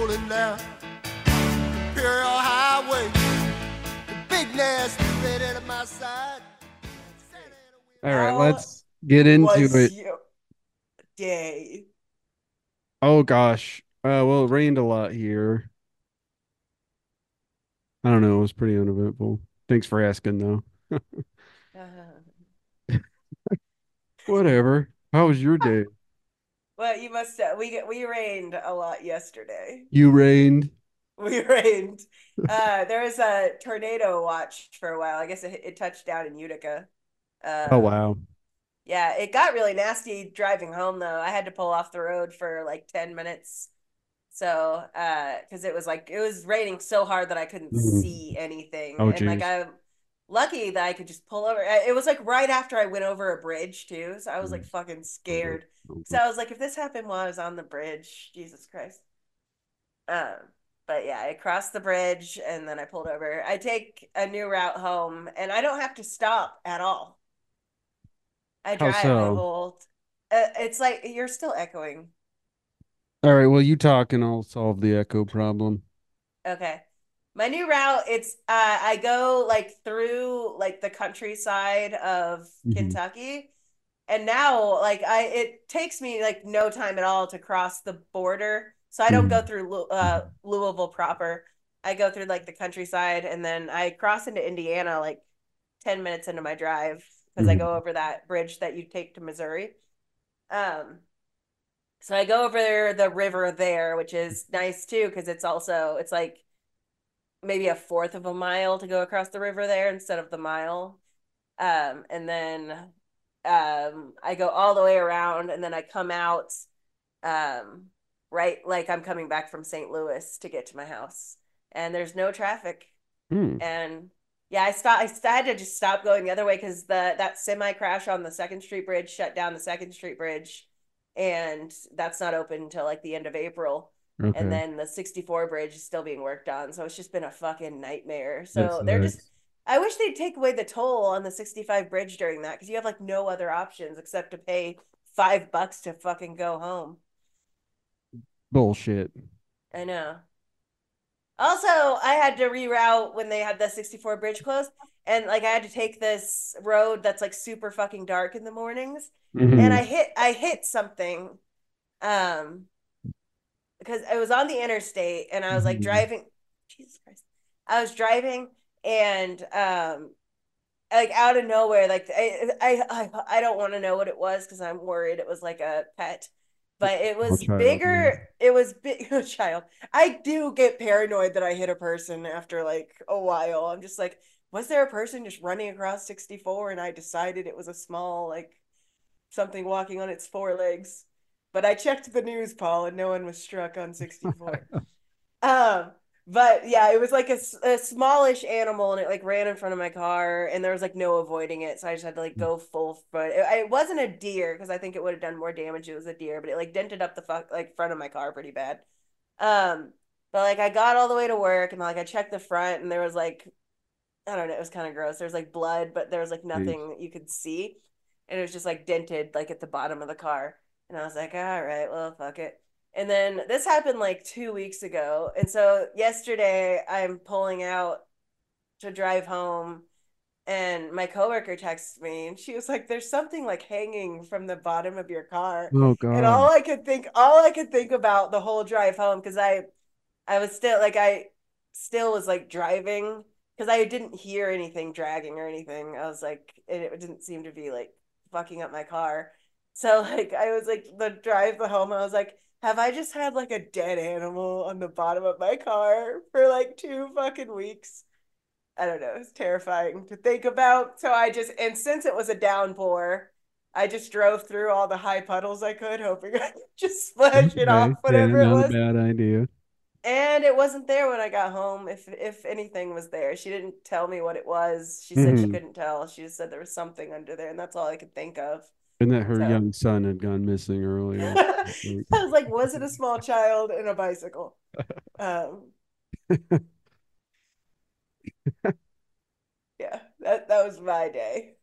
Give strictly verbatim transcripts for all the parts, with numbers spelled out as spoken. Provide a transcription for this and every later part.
rolling down Imperial Highway. The big nasty red at my side. All right, How let's get into was it. your day? Oh gosh. Uh well, it rained a lot here. I don't know, it was pretty uneventful. Thanks for asking though. Uh, Whatever. How was your day? well, you must have, we get we rained a lot yesterday. You rained? We rained. Uh, there was a tornado watch for a while. I guess it, it touched down in Utica. Oh Um, wow. yeah, it got really nasty driving home though. I had to pull off the road for like ten minutes. So, uh, because it was like it was raining so hard that I couldn't Mhm. see anything, Oh and like geez. I'm lucky that I could just pull over. It was like right after I went over a bridge too, so I was like Mhm. fucking Oh, no. scared. Oh, So no. I was like, if this happened while I was on the bridge, Jesus Christ. Um, but yeah, I crossed the bridge and then I pulled over. I take a new route home, and I don't have to stop at all. I How drive the so? whole. Uh, it's like you're still echoing. All right, well you talk and I'll solve the echo problem. Okay. My new route, it's uh I go like through like the countryside of Hmm. Kentucky. And now like I it takes me like no time at all to cross the border. So I don't go Hmm. through uh Louisville proper. I go through like the countryside, and then I cross into Indiana like ten minutes into my drive because I Hmm. go over that bridge that you take to Missouri. Um so I go over the river there, which is nice too because it's also it's like maybe a fourth of a mile to go across the river there instead of the mile. Um, and then um, I go all the way around, and then I come out um, right like I'm coming back from Saint Louis to get to my house, and there's no traffic. Hmm. And yeah, I stopped. I had to just stop going the other way because the that semi crash on the Second Street Bridge shut down the Second Street Bridge, and that's not open until like the end of April. And Okay. then the sixty-four bridge is still being worked on, so it's just been a fucking nightmare. That So they're just. sucks. I wish they'd take away the toll on the sixty-five bridge during that because you have like no other options except to pay five bucks to fucking go home. Bullshit. I know. Also, I had to reroute when they had the sixty-four bridge closed. And like I had to take this road that's like super fucking dark in the mornings. And Hmm. I hit I hit something um because I was on the interstate and I was like Hmm. driving. Jesus Christ. I was driving, and um like out of nowhere, like I I I, I don't want to know what it was because I'm worried it was like a pet, but it Oh, was child. Yeah. bigger. It was big. Child. I do get paranoid that I hit a person after like a while. I'm just like, was there a person just running across sixty-four and I decided it was a small like something walking on its four legs? But I checked the news, Paul, and no one was struck on sixty-four. Um, but yeah, it was like a, a smallish animal, and it like ran in front of my car, and there was like no avoiding it, so I just had to like go full foot. It, it wasn't a deer because I think it would have done more damage. It was a deer, but it like dented up the fuck like front of my car pretty bad. Um, but like I got all the way to work, and like I checked the front, and there was like I don't know, it was kind of gross. There was like blood, but there was like Jeez. nothing that you could see, and it was just like dented like at the bottom of the car. And I was like, all right, well, fuck it. And then this happened like two weeks ago, and so yesterday I'm pulling out to drive home, and my coworker texts me, and she was like, "There's something like hanging from the bottom of your car," Oh and God. all I could think, all I could think about the whole drive home because I I was still like I still was like driving because I didn't hear anything dragging or anything. I was like it, it didn't seem to be like fucking up my car. So like I was like the drive the home, I was like, have I just had like a dead animal on the bottom of my car for like two fucking weeks? I don't know. It's terrifying to think about. So I just and since it was a downpour, I just drove through all the high puddles I could, hoping I could just splash it Okay. off, Yeah, whatever it not a was. bad idea. And it wasn't there when I got home. If if anything was there, she didn't tell me what it was. She said she Hmm. couldn't tell. She just said there was something under there, and that's all I could think of. And that her So young son had gone missing earlier. I was like, was it a small child in a bicycle? Um, yeah, that that was my day.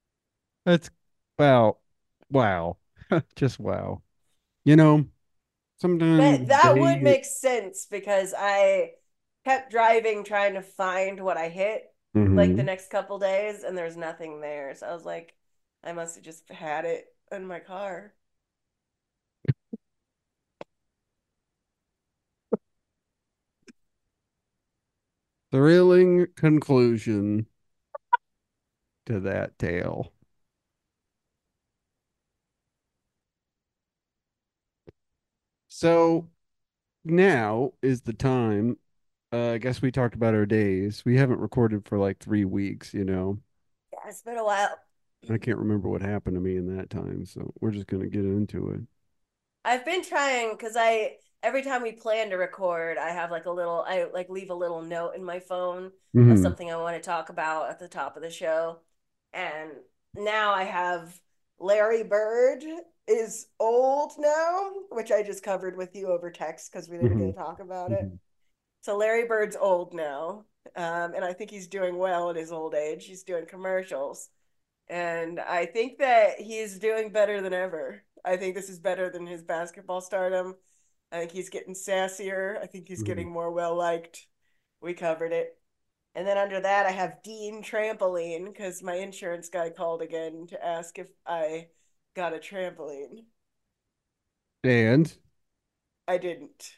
That's wow. Wow. Just wow. You know, Sometime But that would they. make sense because I kept driving trying to find what I hit like the Hmm. next couple days and there's nothing there. So I was like, I must have just had it in my car. Thrilling conclusion to that tale. So now is the time. Uh, I guess we talked about our days. We haven't recorded for like three weeks, you know. Yeah, it's been a while. I can't remember what happened to me in that time, so we're just gonna get into it. I've been trying because I every time we plan to record, I have like a little I like leave a little note in my phone of Hmm. something I want to talk about at the top of the show. And now I have Larry Bird is old now, which I just covered with you over text because we didn't get Hmm. to talk about it. Hmm. So Larry Bird's old now. Um, and I think he's doing well at his old age. He's doing commercials. And I think that he's doing better than ever. I think this is better than his basketball stardom. I think he's getting sassier. I think he's Hmm. getting more well liked. We covered it. And then under that, I have Dean Trampoline because my insurance guy called again to ask if I got a trampoline. And I didn't.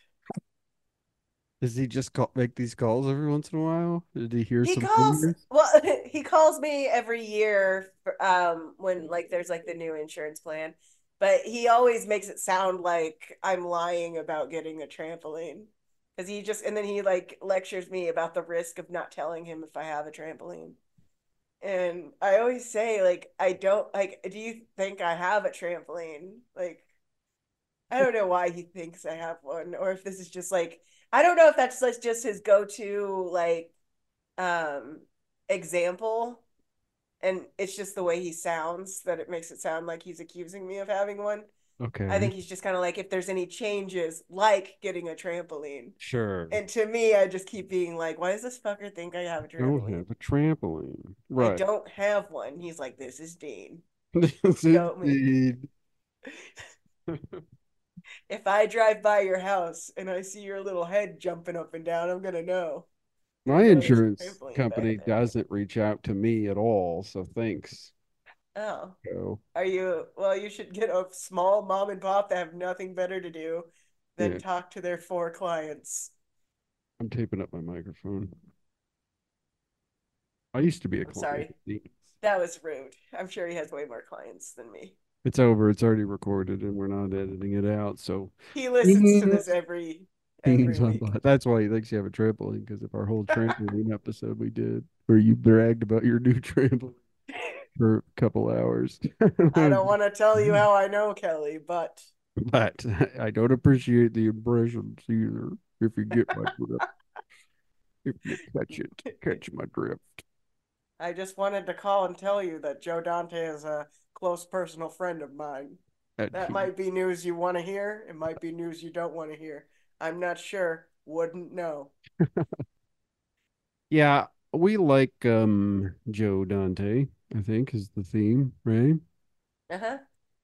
does he just call, make these calls every once in a while? Did he hear He some calls, rumors? well, he calls me every year for, um when like there's like the new insurance plan, but he always makes it sound like I'm lying about getting a trampoline because he just and then he like lectures me about the risk of not telling him if I have a trampoline. And I always say like I don't like do you think I have a trampoline? Like I don't know why he thinks I have one or if this is just like I don't know if that's like just his go-to like um example and it's just the way he sounds that it makes it sound like he's accusing me of having one. I Okay, think he's just kind of like if there's any changes like getting a trampoline. sure. And to me I just keep being like why does this fucker think I have a Don't trampoline? have a trampoline. I Right. don't have one. He's like this is Dean. This is Show me. the If I drive by your house and I see your little head jumping up and down, I'm gonna know. my I know there's a insurance trampoline back company there. doesn't reach out to me at all, so thanks. Oh, So are you? Well, you should get a small mom and pop that have nothing better to do than yeah, talk to their four clients. I'm taping up my microphone. I used to be a I'm client. sorry. That was rude. I'm sure he has way more clients than me. It's over. It's already recorded, and we're not editing it out. So, He listens to this beans, every beans every on week. black. That's why he thinks you have a trampoline. Because of our whole trampoline episode we did, where you bragged about your new trampoline for a couple hours. I don't want to tell you how I know Kelly, but But I don't appreciate the impressions either. If you get my drift, if you catch it, catch my drift. I just wanted to call and tell you that Joe Dante is a close personal friend of mine. And That he, might be news you want to hear. It might be news you don't want to hear. I'm not sure. Wouldn't know. yeah, we like um Joe Dante. I think is the theme, right? Uh huh.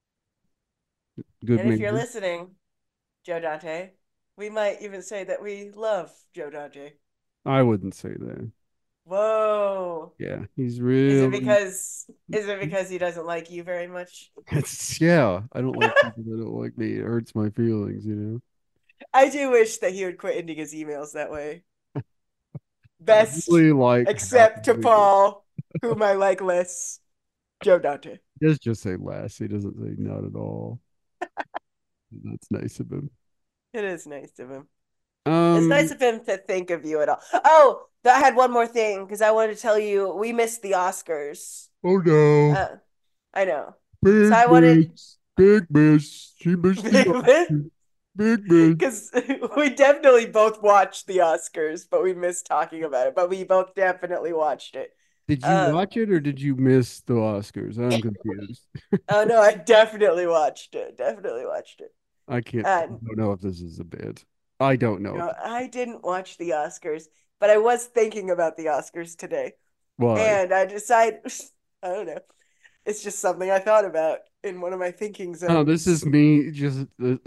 Good And if you're man. listening, Joe Dante, we might even say that we love Joe Dante. I wouldn't say that. Whoa. Yeah, he's Is it really. because is it because he doesn't like you very much? It's yeah. I don't like people that don't like me. It hurts my feelings, you know. I do wish that he would quit ending his emails that way. I Best, really like how except to he Paul, whom I like less, Joe Dante. does just say less. He doesn't say not at all. That's nice of him. It is nice of him. It's nice Um. of him to think of you at all. Oh, I had one more thing because I wanted to tell you we missed the Oscars. Oh no. Uh, I know. So Big I wanted miss. Big miss. She missed the Oscar. Big miss. because we definitely both watched the Oscars, but we missed talking about it. But we both definitely watched it. Did you Um, watch it or did you miss the Oscars? I'm confused. oh no, I definitely watched it. Definitely watched it. I can't. I And don't know if this is a bit. I don't know if no, I didn't watch the Oscars, but I was thinking about the Oscars today, why. and I decided I don't know. It's just something I thought about in one of my thinking Oh, this zones. is me just. Uh,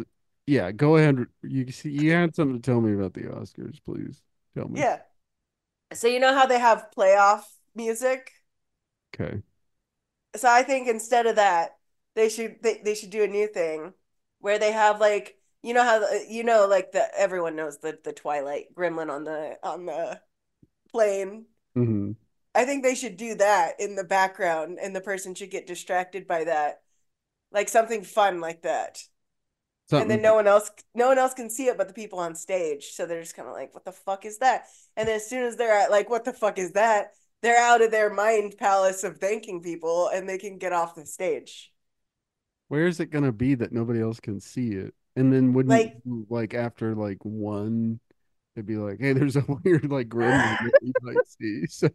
Yeah, go ahead. You see, you had something to tell me about the Oscars, please. Tell me. Yeah. So you know how they have playoff music? Okay. So I think instead of that, they should they, they should do a new thing where they have like you know how the, you know like the everyone knows the the Twilight gremlin on the on the plane. Hmm. I think they should do that in the background and the person should get distracted by that. Like something fun like that. And then Something. no one else no one else can see it but the people on stage. So they're just kind of like, what the fuck is that? And then as soon as they're at like, what the fuck is that? They're out of their mind palace of thanking people and they can get off the stage. Where is it gonna be that nobody else can see it? And then wouldn't Like like after like one, it'd be like, hey, there's a weird like gremlin that you might see. So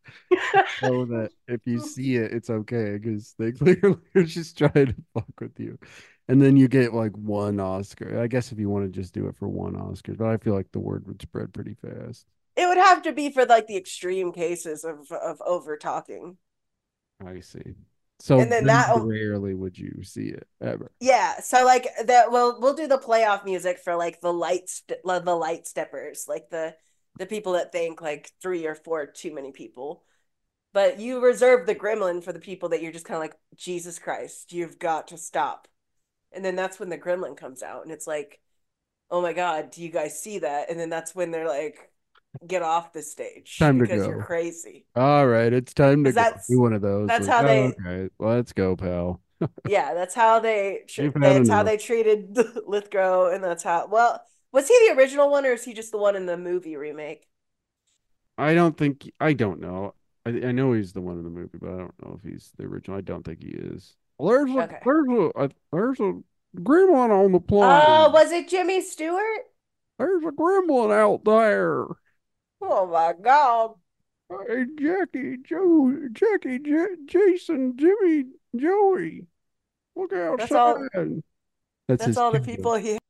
know that if you see it, it's okay because they clearly are just trying to fuck with you. And then you get like one Oscar. I guess if you want to just do it for one Oscar, but I feel like the word would spread pretty fast. it would have to be for like the extreme cases of of over talking. I see. So And then then that rarely would you see it ever. yeah, so like that we'll we'll do the playoff music for like the light st- the light steppers, like the the people that think like three or four too many people. But you reserve the gremlin for the people that you're just kind of like, Jesus Christ, you've got to stop. And then that's when the gremlin comes out and it's like, oh my God, do you guys see that? And then that's when they're like, get off the stage Time to because you're go. crazy. All right, it's time to Because go. Do that's one of those. that's Like, how oh, they okay, let's go, pal. yeah, that's how they You've had that's how enough. they treated Lithgow and that's how well was he the original one or is he just the one in the movie remake? I don't think I don't know. I I know he's the one in the movie, but I don't know if he's the original. I don't think he is. Well, there's a Okay. there's a, a there's a gremlin on the Uh, plane. was it Jimmy Stewart? There's a gremlin out there. Oh my God. Hey, Jackie, Joe, Jackie, J Jason, Jimmy, Joey, look That's all outside. That's that's his all the tune. people he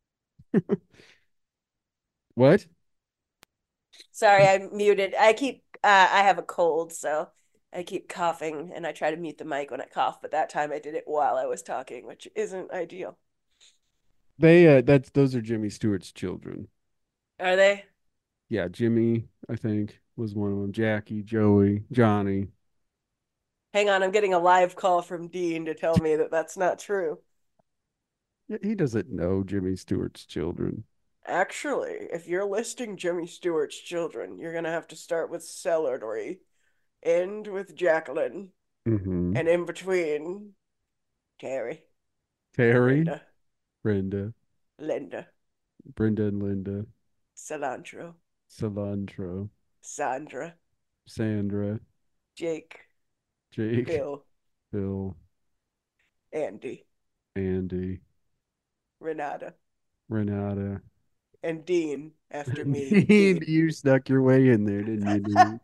What? Sorry, I muted. I keep uh, I have a cold, so I keep coughing and I try to mute the mic when I cough, but that time I did it while I was talking, which isn't ideal. They uh that's those are Jimmy Stewart's children. Are they? Yeah, Jimmy, I think, was one of them. Jackie, Joey, Johnny. Hang on, I'm getting a live call from Dean to tell me that that's not true. Yeah, he doesn't know Jimmy Stewart's children. Actually, if you're listing Jimmy Stewart's children, you're gonna have to start with Celery, end with Jacqueline, Mm-hmm. and in between Terry, Terry, Brenda, Brenda, Linda, Brenda and Linda, Cilantro, Cilantro, Sandra, Sandra, Jake, Jake, Bill, Bill, Andy, Andy, Renata, Renata. and Dean after me, Indeed, Dean. you snuck your way in there, didn't you, dude?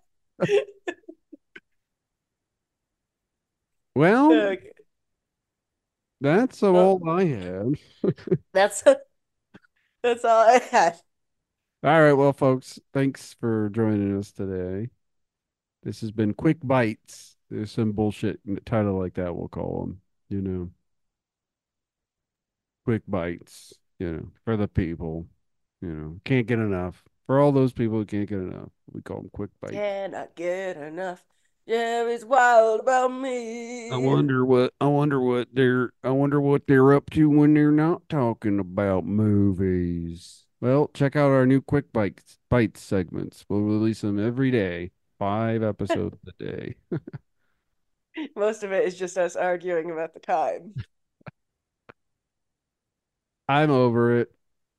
Well, Okay. that's Well, all I had. that's that's all I had. All right, well, folks, thanks for joining us today. This has been Quick Bites. There's some bullshit title like that, we'll call them, you know, Quick Bites, you know, for the people, you know, can't get enough. For all those people who can't get enough, we call them Quick Bites. Cannot get enough. Jerry's wild about I me. wonder what I wonder what they're I wonder what they're up to when they're not talking about movies. Well, check out our new Quick Bites Bites segments. We'll release them every day, five episodes a day. Most of it is just us arguing about the time. I'm over it.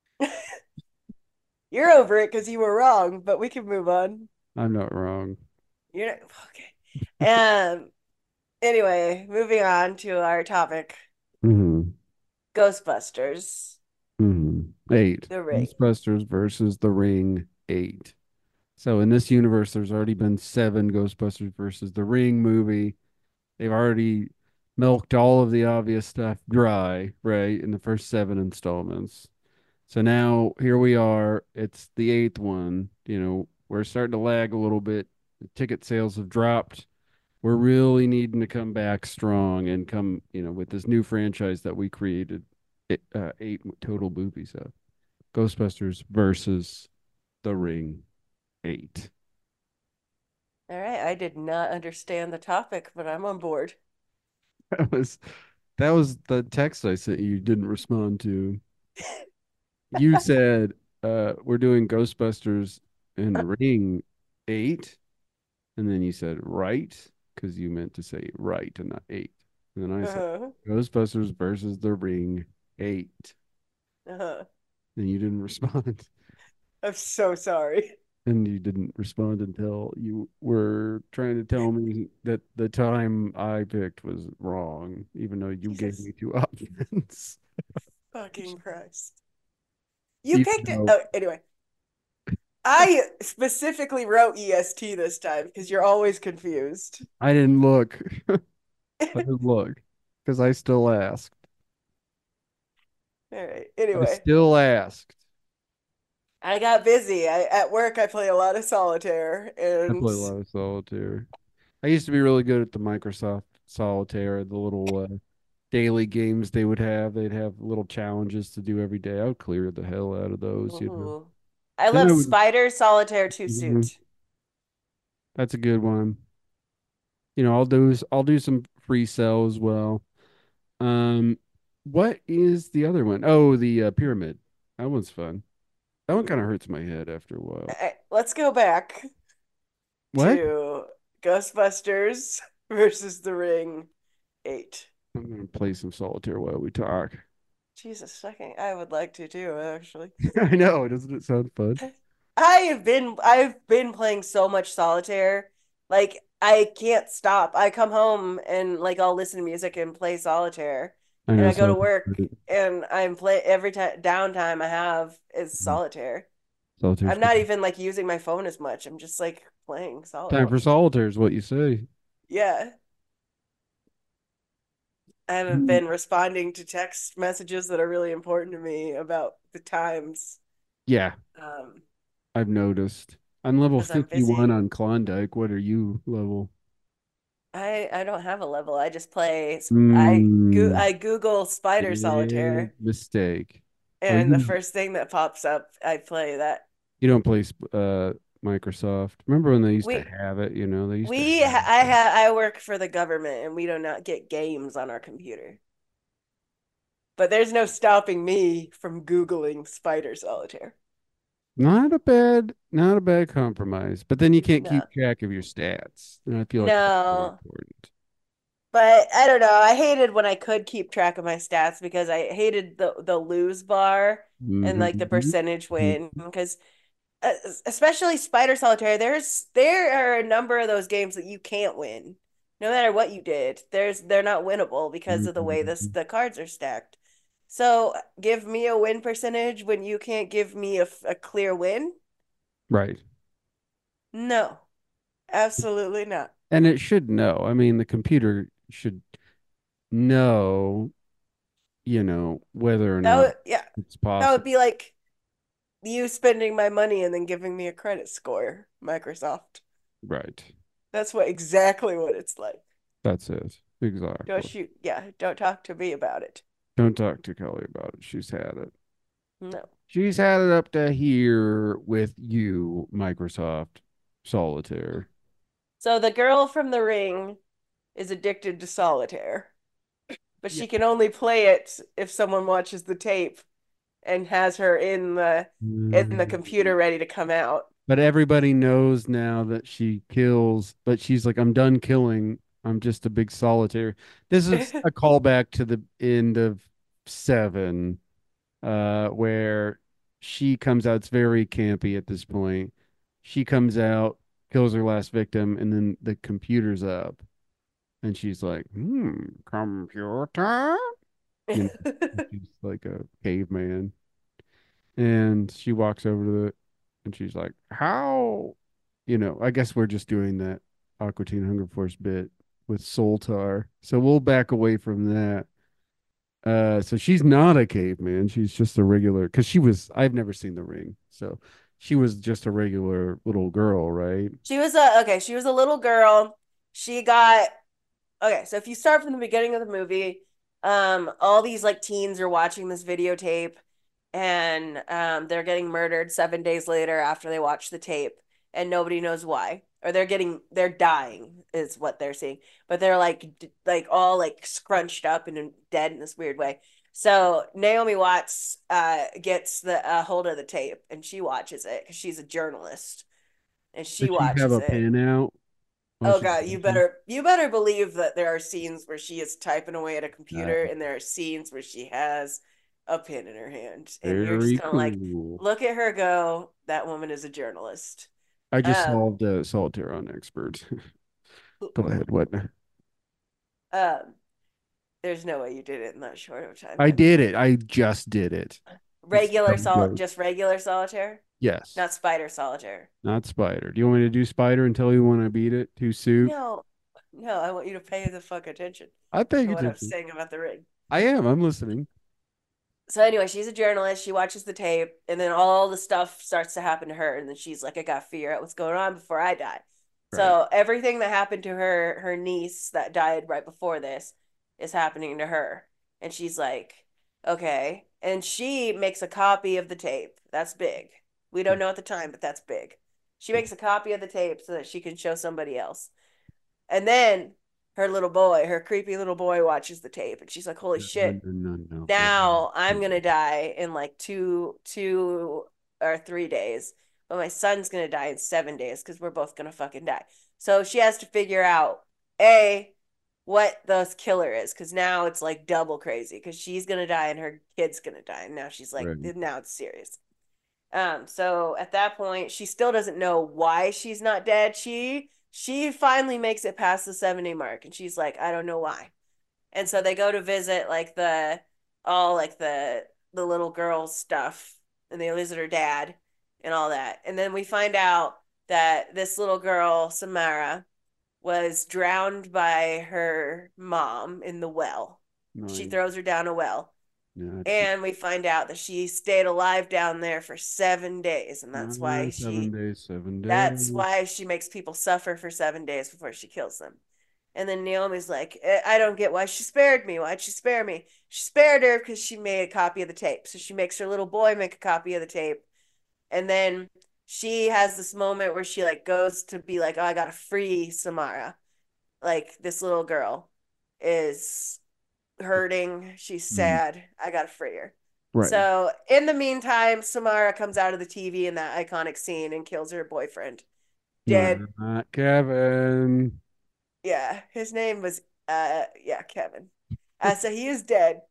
You're over it because you were wrong, but we can move on. I'm not wrong. You're not, okay. Um. Anyway, moving on to our topic: Hmm. Ghostbusters, Hmm. Eight. The Ring. Ghostbusters versus The Ring. Eight. So in this universe, there's already been seven Ghostbusters versus The Ring movie. They've already milked all of the obvious stuff dry, right, in the first seven installments. So now here we are. It's the eighth one. You know, we're starting to lag a little bit. The ticket sales have dropped. We're really needing to come back strong and come, you know, with this new franchise that we created uh, eight total movies of Ghostbusters versus The Ring eight. All right, I did not understand the topic, but I'm on board. That was that was the text I sent you. You didn't respond to. You said uh, we're doing Ghostbusters and The Ring eight, and then you said right because you meant to say right and not eight. And then I said Uh-huh. Ghostbusters versus The Ring eight, Uh-huh. and you didn't respond. I'm so sorry. And you didn't respond until you were trying to tell me that the time I picked was wrong, even though you gave Jesus me two options. fucking Christ. You Even picked it. though Oh, anyway, I specifically wrote E S T this time because you're always confused. I didn't look. I didn't look because I still asked. All right. I Anyway, still asked. I got busy. I at work I play a lot of solitaire I and play a lot of solitaire. I used to be really good at the Microsoft Solitaire, the little uh, daily games they would have. They'd have little challenges to do every day. I would clear the hell out of those, you know. mhm. I Then love I would, Spider Solitaire Two mhm, Suit. that's a good one. You know, I'll do I'll do some free cell as well. Um, what is the other one? Oh, the uh, pyramid. That one's fun. That one kind of Mhm. hurts my head after a while. All right, let's go back What? to Ghostbusters versus The Ring eight. I'm gonna play some solitaire while we talk. Jesus fucking, I would like to too, actually. I know, doesn't it sound fun? I have been I've been playing so much solitaire. Like I can't stop. I come home and like I'll listen to music and play solitaire. I And know I go to solitaire. work and I'm play every time downtime I have is solitaire. Solitaire's I'm not fun. even like using my phone as much. I'm just like playing Time solitaire. for solitaire is what you say. Yeah. I haven't Mm. been responding to text messages that are really important to me about the times. Yeah, Um, I've noticed. I'm level because I'm fifty-one busy. on Klondike. What are you level? I I don't have a level. I just play. I go Mm, I Google Spider big Solitaire, mistake. Oh, and the you first thing that pops up, I play that. you don't play uh Microsoft. Remember when they used to We have it, you know, they used to we have I it. have I work for the government, and we do not get games on our computer. But there's no stopping me from Googling Spider Solitaire. Not a bad, not a bad compromise. But then you can't No, keep track of your stats. And I feel like that's more no. important. But I don't know. I hated when I could keep track of my stats because I hated the the lose bar and like the Hmm. percentage win because uh, especially Spider Solitaire, there's there are a number of those games that you can't win. No matter what you did, there's they're not winnable because of the way this Hmm. the cards are stacked. So give me a win percentage when you can't give me a, a clear win? Right. No, absolutely not. And it should know. I mean, the computer should know, you know, whether or That not would yeah, it's that would possible. be like you spending my money and then giving me a credit score, Microsoft. Right. That's what exactly what it's like. That's it. Don't Exactly. shoot. Yeah, don't talk to me about it. Don't talk to Kelly about it. She's had it. No. She's had it up to here with you, Microsoft Solitaire. So the girl from the ring is addicted to solitaire, but Yeah. she can only play it if someone watches the tape and has her in the in the computer Mm. ready to come out. But everybody knows now that she kills, but she's like, I'm done killing. I'm just a big solitaire. This is a callback to the end of Seven, uh, where she comes out. It's very campy at this point. She comes out, kills her last victim, and then the computer's up. And she's like, hmm, computer? You know, she's like a caveman. And she walks over to it and she's like, how? You know, I guess we're just doing that Aqua Teen Hunger Force bit with Soltar. So we'll back away from that. Uh, so she's not a caveman. She's just a regular, because she was, I've never seen The Ring. So she was just a regular little girl, right? She was a okay, she was a little girl. She got okay, so if you start from the beginning of the movie, Um, all these like teens are watching this videotape, and um, they're getting murdered seven days later after they watch the tape, and nobody knows why. Or they're getting they're dying is what they're seeing, but they're like like all like scrunched up and dead in this weird way. So Naomi Watts uh, gets the uh, hold of the tape and she watches it because she's a journalist and she Did she have watches a it. pen out while Oh she's God, you watching? better you better believe that there are scenes where she is typing away at a Uh, computer and there are scenes where she has a pen in her hand and you're just very kind of like, cool. look at her go. That woman is a journalist. I just Um, solved a solitaire on expert. Go ahead. What? um, there's no way you did it in that short of a time I then. did it. I just did it. It's Regular no sol joke. just regular solitaire, Yes, not spider solitaire. not spider. Do you want me to do spider until you want to beat it? Two soup. No, no, I want you to pay the fuck attention I'm paying to what I was attention. saying about the ring. I am. I'm listening. So anyway, she's a journalist. She watches the tape, and then all the stuff starts to happen to her, and then she's like, "I gotta figure out what's going on before I die." Right. So everything that happened to her, her niece that died right before this, is happening to her, and she's like, "Okay." And she makes a copy of the tape. That's big. We don't know at the time, but that's big. She makes a copy of the tape so that she can show somebody else. And then her little boy, her creepy little boy, watches the tape, and she's like, "Holy No, no, shit!" no, no. Very Now I'm cool. gonna die in like two two or three days, but my son's gonna die in seven days because we're both gonna fucking die. So she has to figure out a what the killer is because now it's like double crazy because she's gonna die and her kid's gonna die, and now she's like, Right. now it's serious. Um, so at that point, she still doesn't know why she's not dead. She she finally makes it past the seven day mark, and she's like, I don't know why. And so they go to visit like the all like the the little girl stuff and they visit her dad and all that. And then we find out that this little girl, Samara, was drowned by her mom in the well. She Nice. throws her down a well. Gotcha. And we find out that she stayed alive down there for seven days. And that's Uh, why seven she days, seven that's days. why she makes people suffer for seven days before she kills them. And then Naomi's like, I don't get why she spared me. Why'd she spare me? She spared her because she made a copy of the tape. So she makes her little boy make a copy of the tape. And then she has this moment where she like goes to be like, oh, I gotta free Samara. Like this little girl is hurting. She's Mm. sad. I gotta free her. Right. So in the meantime, Samara comes out of the T V in that iconic scene and kills her boyfriend. Dead. Not Kevin. Yeah, his name was uh yeah, Kevin. Uh so he is dead.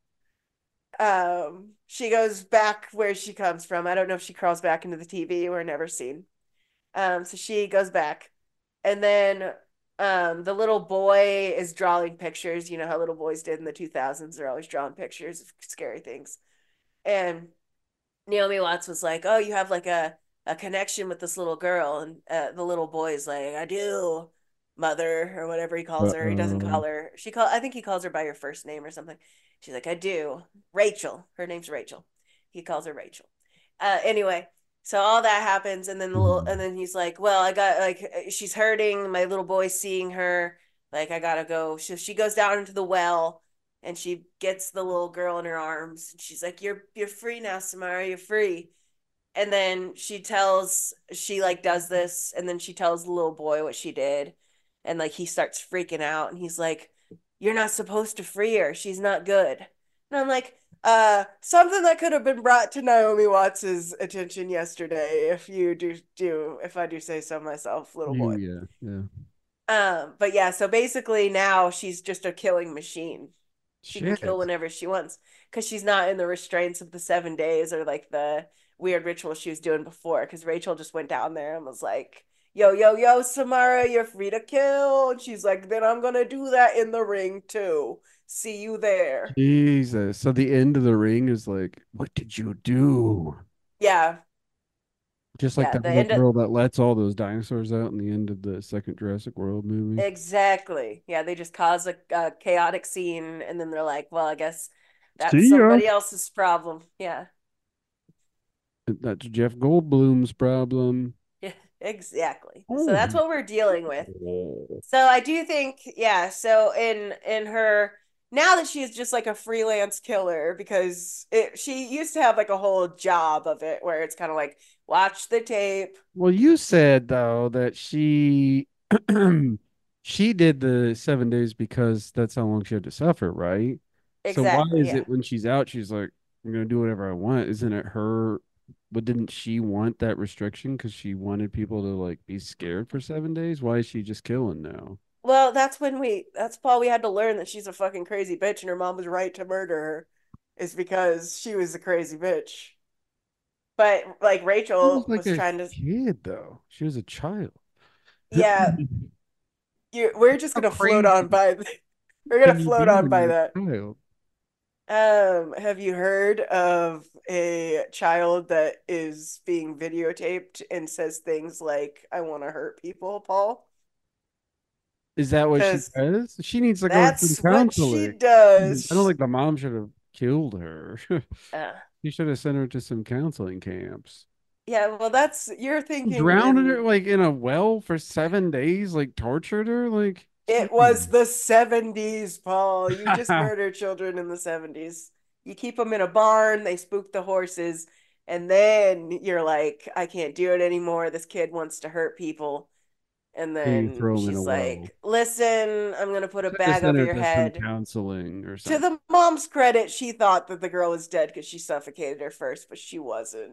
Um she goes back where she comes from. I don't know if she crawls back into the T V or never seen. Um so she goes back. And then um the little boy is drawing pictures. You know how little boys did in the two thousands. They're always drawing pictures of scary things. And Naomi Watts was like, "Oh, you have like a a connection with this little girl," and uh, the little boy is like, "I do, mother," or whatever he calls her. He doesn't Uh-oh. call her. She call. I think he calls her by her first name or something. She's like, "I do, Rachel." Her name's Rachel. He calls her Rachel. Uh, anyway, so all that happens, and then the little, and Mm. then he's like, "Well, I got like she's hurting. My little boy's seeing her. Like I gotta go." So she goes down into the well and she gets the little girl in her arms and she's like, you're you're free now, Samara, you're free. And then she tells she like does this and then she tells the little boy what she did and like he starts freaking out and he's like, you're not supposed to free her, she's not good. And I'm like, uh something that could have been brought to Naomi Watts's attention yesterday if you do do if I do say so myself, little You, boy. yeah, yeah. Um but yeah, so basically now she's just a killing machine. She can kill Shit. whenever she wants because she's not in the restraints of the seven days or like the weird ritual she was doing before. Because Rachel just went down there and was like, yo, yo, yo, Samara, you're free to kill. And she's like, then I'm going to do that in the ring too. See you there. Jesus. So the end of the ring is like, what did you do? Yeah. Just like Yeah. that The little end of girl that lets all those dinosaurs out in the end of the second Jurassic World movie. exactly. Yeah. They just cause a, a chaotic scene and then they're like, well, I guess that's See ya. somebody else's problem. Yeah. That's Jeff Goldblum's problem. Yeah. Exactly. So Oh. that's what we're dealing with. So I do think, yeah. So in in her now that she is just like a freelance killer because it, she used to have like a whole job of it where it's kind of like watch the tape. Well, you said though that she she did the seven days because that's how long she had to suffer, right? So why Exactly, is yeah. it when she's out, she's like, I'm gonna do whatever I want? Isn't it her? But didn't she want that restriction because she wanted people to like be scared for seven days? Why is she just killing now? Well, that's when we that's Paul we had to learn that she's a fucking crazy bitch and her mom was right to murder her is because she was a crazy bitch. But like She was Rachel like was a trying to kid though. She was a child. yeah, you we're just How gonna float on crazy by we're gonna can you float be on when by you're that. a child? Um, have you heard of a child that is being videotaped and says things like, I want to hurt people, Paul? Is that what she Because does? She needs to go to some that's what she counseling. I don't does. think the mom should have killed her. Uh, You should have sent her to some counseling camps. yeah, well, that's you're thinking Drowned in her like in a well for seven days, like tortured her. Like, it was geez. the seventies, Paul. You just murder children in the seventies. You keep them in a barn, they spook the horses, and then you're like, I can't do it anymore. This kid wants to hurt people. And And you then throw them in a she's well. like, listen, I'm going to put a Should have bag sent over her your to some head. counseling or To something. the mom's credit, she thought that the girl was dead because she suffocated her first, but she wasn't.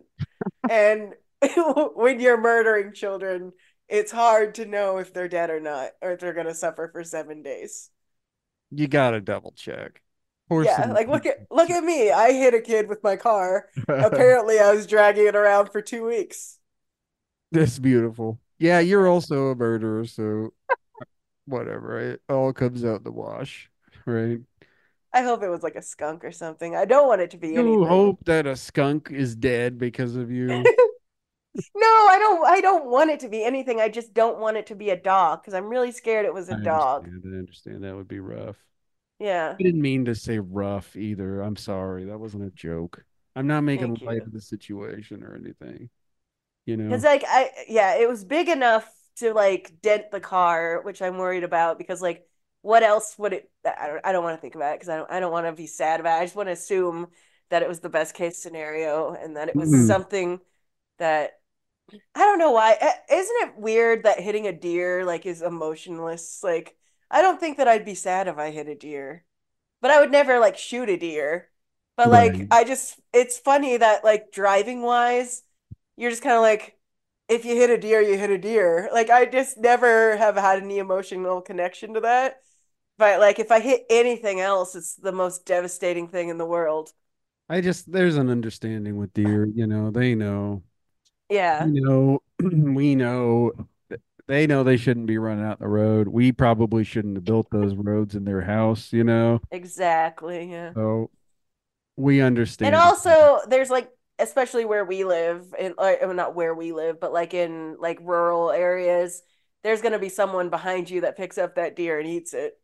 And when you're murdering children, it's hard to know if they're dead or not, or if they're going to suffer for seven days. You gotta double check. Force Yeah, them. like look at look at me. I hit a kid with my car. Apparently, I was dragging it around for two weeks. That's beautiful. Yeah, you're also a murderer, so whatever. It all comes out in the wash, right? I hope it was like a skunk or something. I don't want it to be You anything. hope that a skunk is dead because of you. No, I don't I don't want it to be anything. I just don't want it to be a dog because I'm really scared it was a I dog. understand. I understand. That would be rough. Yeah, I didn't mean to say rough either. I'm sorry. That wasn't a joke. I'm not making thank light you. of the situation or anything, you Because know? like I yeah, it was big enough to like dent the car, which I'm worried about because like what else would it I don't I don't want to think about it because I don't I don't want to be sad about it. I just want to assume that it was the best case scenario and that it was Mm. something that I don't know why. Isn't it weird that hitting a deer like is emotionless? Like I don't think that I'd be sad if I hit a deer, but I would never like shoot a deer. But like Right. I just it's funny that like driving wise, you're just kind of like if you hit a deer, you hit a deer. Like I just never have had any emotional connection to that. But like if I hit anything else, it's the most devastating thing in the world. I just, there's an understanding with deer, you know, they know, Yeah, you know, we know, they know they shouldn't be running out the road. We probably shouldn't have built those roads in their house, you know? exactly. Yeah. So we And understand. also there's like especially where we live in like well, not where we live but like in like rural areas there's going to be someone behind you that picks up that deer and eats it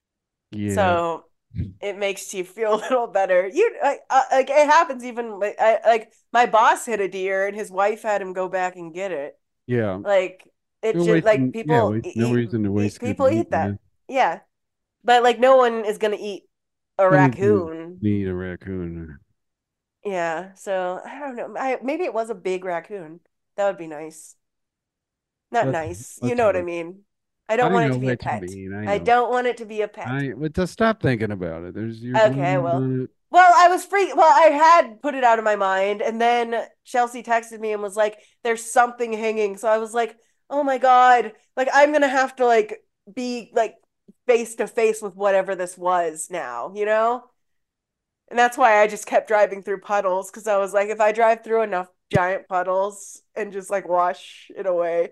Yeah. so it makes you feel a little better you like, uh, like it happens even like, I, like my boss hit a deer and his wife had him go back and get it Yeah. like it No just like reason, yeah, people wait, no eat, reason to eat waste good people meat, eat that man. yeah but like no one is going to eat a No one's gonna raccoon. need a raccoon. Yeah, so I don't know. I, maybe it was a big raccoon. That would be nice. Not Let's nice. You let's know what I hope. mean. I don't I want it know to be a what you pet. mean. I I know. don't want it to be a pet. I but just stop thinking about it. There's you're Okay, dwelling well. on it. Well, I was free. Well, I had put it out of my mind, and then Chelsea texted me and was like, "There's something hanging." So I was like, "Oh my God!" Like I'm gonna have to like be like face to face with whatever this was now, you know? And that's why I just kept driving through puddles because I was like, if I drive through enough giant puddles and just like wash it away.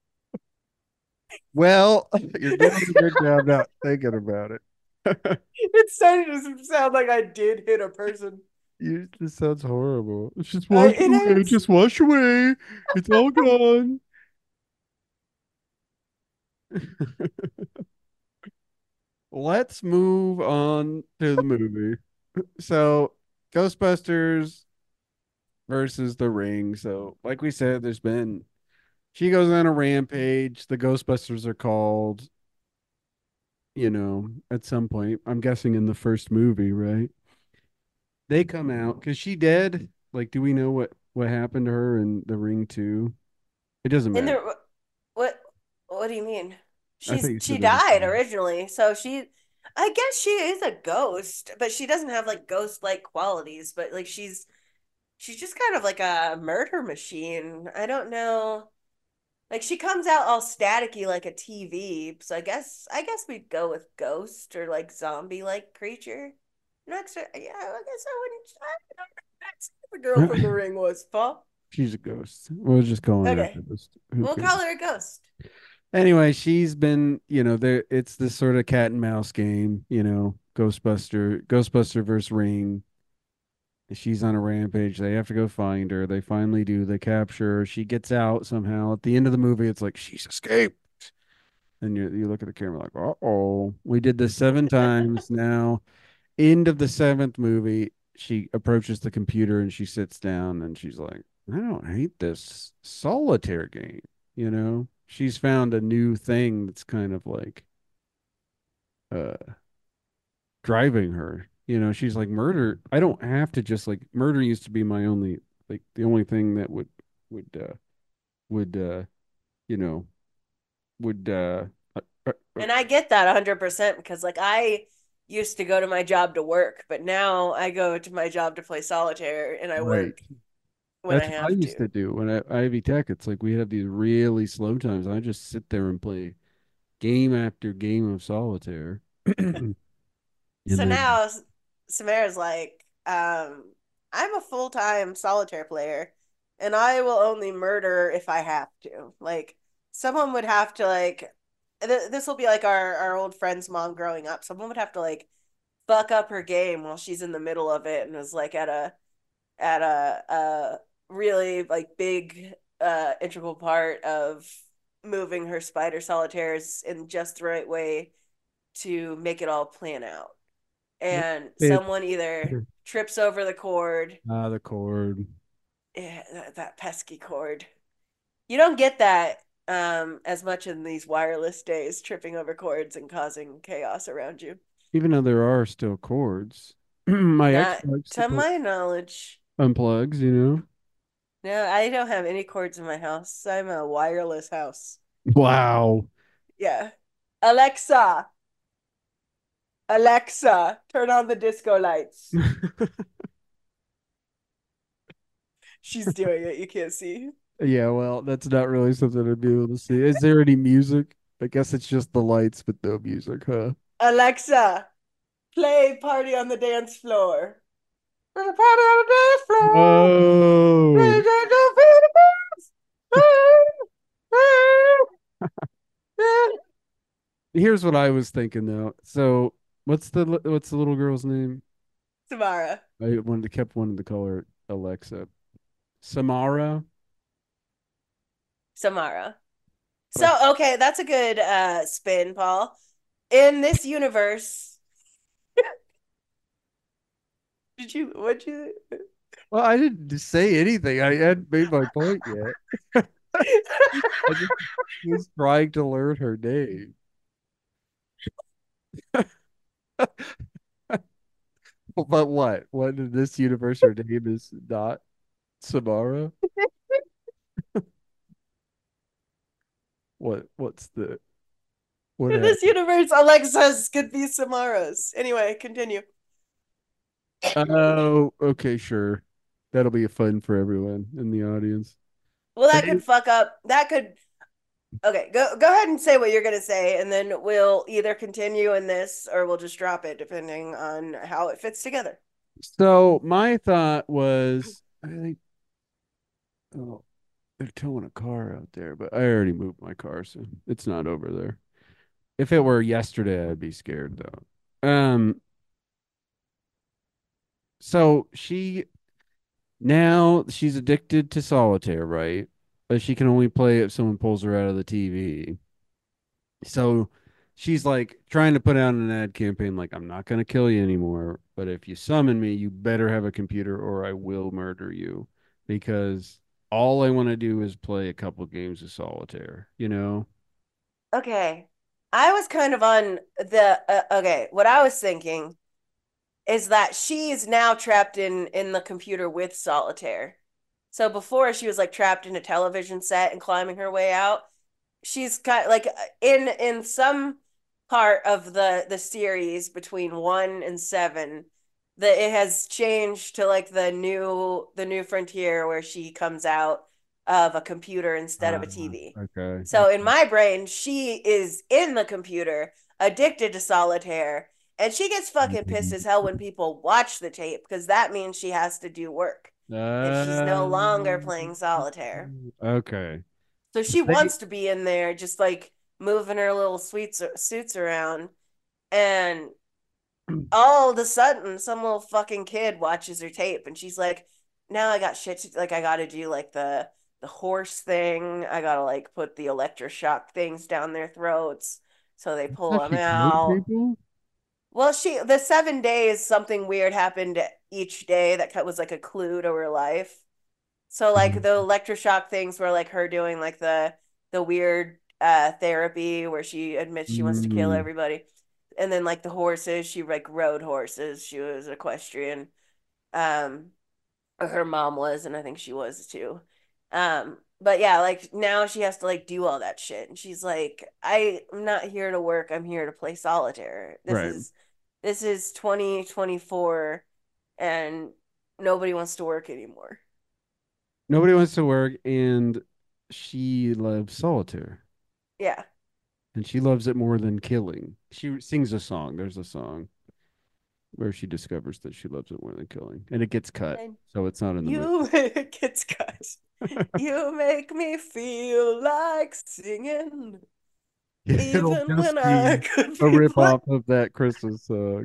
Well, you're doing a good job not thinking about it. It started to sound like I did hit a person. You this sounds horrible. It's just I, wash it away. is. Just wash away. It's all gone. Let's move on to the movie. So, Ghostbusters versus The Ring. So, like we said, there's been she goes on a rampage. The Ghostbusters are called. you know, at some point. I'm guessing in the first movie, right? They come out because she dead. Like, do we know what what happened to her in The Ring two? It doesn't And matter. there, what what do you mean? I thought She's you she said there was. died originally, so she I guess she is a ghost, but she doesn't have like ghost-like qualities, but like she's she's just kind of like a murder machine. I don't know. Like she comes out all staticky like a T V, so I guess I guess we'd go with ghost or like zombie-like creature. Next, yeah, I guess I wouldn't. I don't know. That's the girl from the ring was, Paul. She's a ghost. We'll just calling her a Okay, ghost. Who we'll cares? call her a ghost. Anyway, she's been, you know, there. It's this sort of cat and mouse game, you know, Ghostbuster, Ghostbuster versus Ring. She's on a rampage. They have to go find her. They finally do. They capture her. She gets out somehow. At the end of the movie, it's like she's escaped. And you you look at the camera like, uh oh, we did this seven times now. End of the seventh movie, she approaches the computer and she sits down and she's like, I don't hate this solitaire game. You know, she's found a new thing that's kind of like uh driving her. You know, she's like, murder. I don't have to just like murder used to be my only like the only thing that would would uh would uh you know would uh, uh, uh, uh And I get that one hundred percent because like I used to go to my job to work, but now I go to my job to play solitaire and I right. work when I That's what I have used to. to do when I Ivy Tech. It's like we have these really slow times. I just sit there and play game after game of solitaire. And So then now Samara's like, um, I'm a full-time solitaire player and I will only murder if I have to. Like someone would have to like th- this will be like our our old friend's mom growing up. Someone would have to like fuck up her game while she's in the middle of it and was like at a at a a really like big uh integral part of moving her spider solitaires in just the right way to make it all plan out. And it, someone either trips over the cord, ah, the cord. eh, that, that pesky cord. You don't get that um as much in these wireless days, tripping over cords and causing chaos around you. Even though there are still cords, my Not Xbox to still my knowledge. unplugs. You know. No, I don't have any cords in my house. I'm a wireless house. Wow. Yeah. Alexa, Alexa, turn on the disco lights. She's doing it. You can't see. Yeah, well, that's not really something I'd be able to see. Is there any music? I guess it's just the lights, but no music, huh? Alexa, play Party on the Dance Floor. Party on the dance floor. Whoa. Here's what I was thinking though. So, what's the li- what's the little girl's name? Samara. I wanted to kept wanting to call her Alexa. Samara. Samara. Like, So, okay, that's a good uh spin, Paul. In this universe, did you what'd you well, I didn't just say anything. I hadn't made my point yet. I just was trying to learn her name. But what? What in this universe her name is not Samara? What what's the what in this happened? universe, Alexa's could be Samara's. Anyway, continue. Oh, okay, sure. That'll be fun for everyone in the audience. Well, that And could fuck up. That could. Okay, go go ahead and say what you're gonna say, and then we'll either continue in this or we'll just drop it, depending on how it fits together. so my thought was, I think, oh, they're towing a car out there, but I already moved my car, so it's not over there. If it were yesterday, I'd be scared though. Um, so she now she's addicted to solitaire, right? But she can only play if someone pulls her out of the T V. So she's like trying to put out an ad campaign like, I'm not going to kill you anymore, but if you summon me, you better have a computer or I will murder you because all I want to do is play a couple games of solitaire, you know? Okay. I was kind of on the uh, okay, what I was thinking is that she is now trapped in in the computer with Solitaire. So before she was like trapped in a television set and climbing her way out. She's kind of like in in some part of the the series between one and seven that it has changed to like the new the new frontier where she comes out of a computer instead of Uh, a T V. okay. So in my brain, she is in the computer, addicted to solitaire, and she gets fucking pissed as hell when people watch the tape because that means she has to do work and she's no Uh, longer playing solitaire. okay. So she They- wants to be in there, just like moving her little sweets suits around, and all of a sudden, some little fucking kid watches her tape, and she's like, "Now I got shit to like. I got to do like the the horse thing. I gotta like put the electroshock things down their throats, so they pull How them she killed out." people? Well, she the seven days something weird happened each day that was like a clue to her life. So like the electroshock things were like her doing like the the weird uh therapy where she admits she wants to kill Mm, everybody. And then like the horses, she like rode horses. She was equestrian. Um or her mom was, and I think she was too. Um but yeah, like now she has to like do all that shit. And she's like, I, I'm not here to work, I'm here to play solitaire. This right. is this is twenty twenty-four and nobody wants to work anymore. Nobody wants to work, and she loves solitaire, Yeah. and she loves it more than killing. She sings a song. There's a song where she discovers that she loves it more than killing, and it gets cut, And so it's not in the movie. you make it cut. You make me feel like singing, It'll even just when I be could a be rip playing. off of that Christmas song.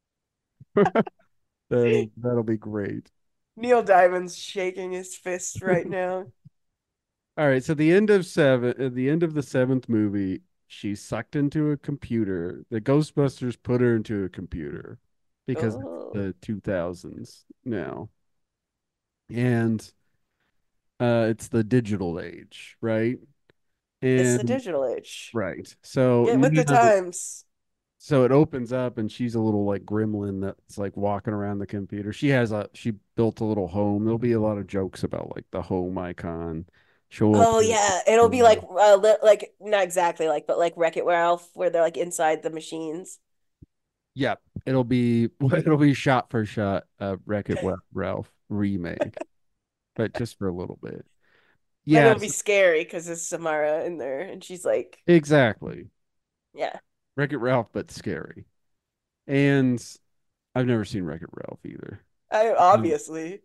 That'll that'll be great. Neil Diamond's shaking his fist right now. All right, so the end of seven, at the end of the seventh movie, she's sucked into a computer. The Ghostbusters put her into a computer because it's Oh, the two thousands now, and uh, it's the digital age, right? it's the And digital age. right, so Get with the now, times. so it opens up, and she's a little like gremlin that's like walking around the computer. She has a she built a little home. There'll be a lot of jokes about like the home icon. She'll Oh open yeah, it'll be like uh, li like not exactly like, but like Wreck-It Ralph, where they're like inside the machines. Yeah, it'll be it'll be shot for shot uh Wreck-It Ralph remake, but just for a little bit. But it'll Yes, be scary because it's Samara in there, and she's like, exactly. yeah, Wreck-It Ralph, but scary. And I've never seen Wreck-It Ralph either. I Mm. obviously.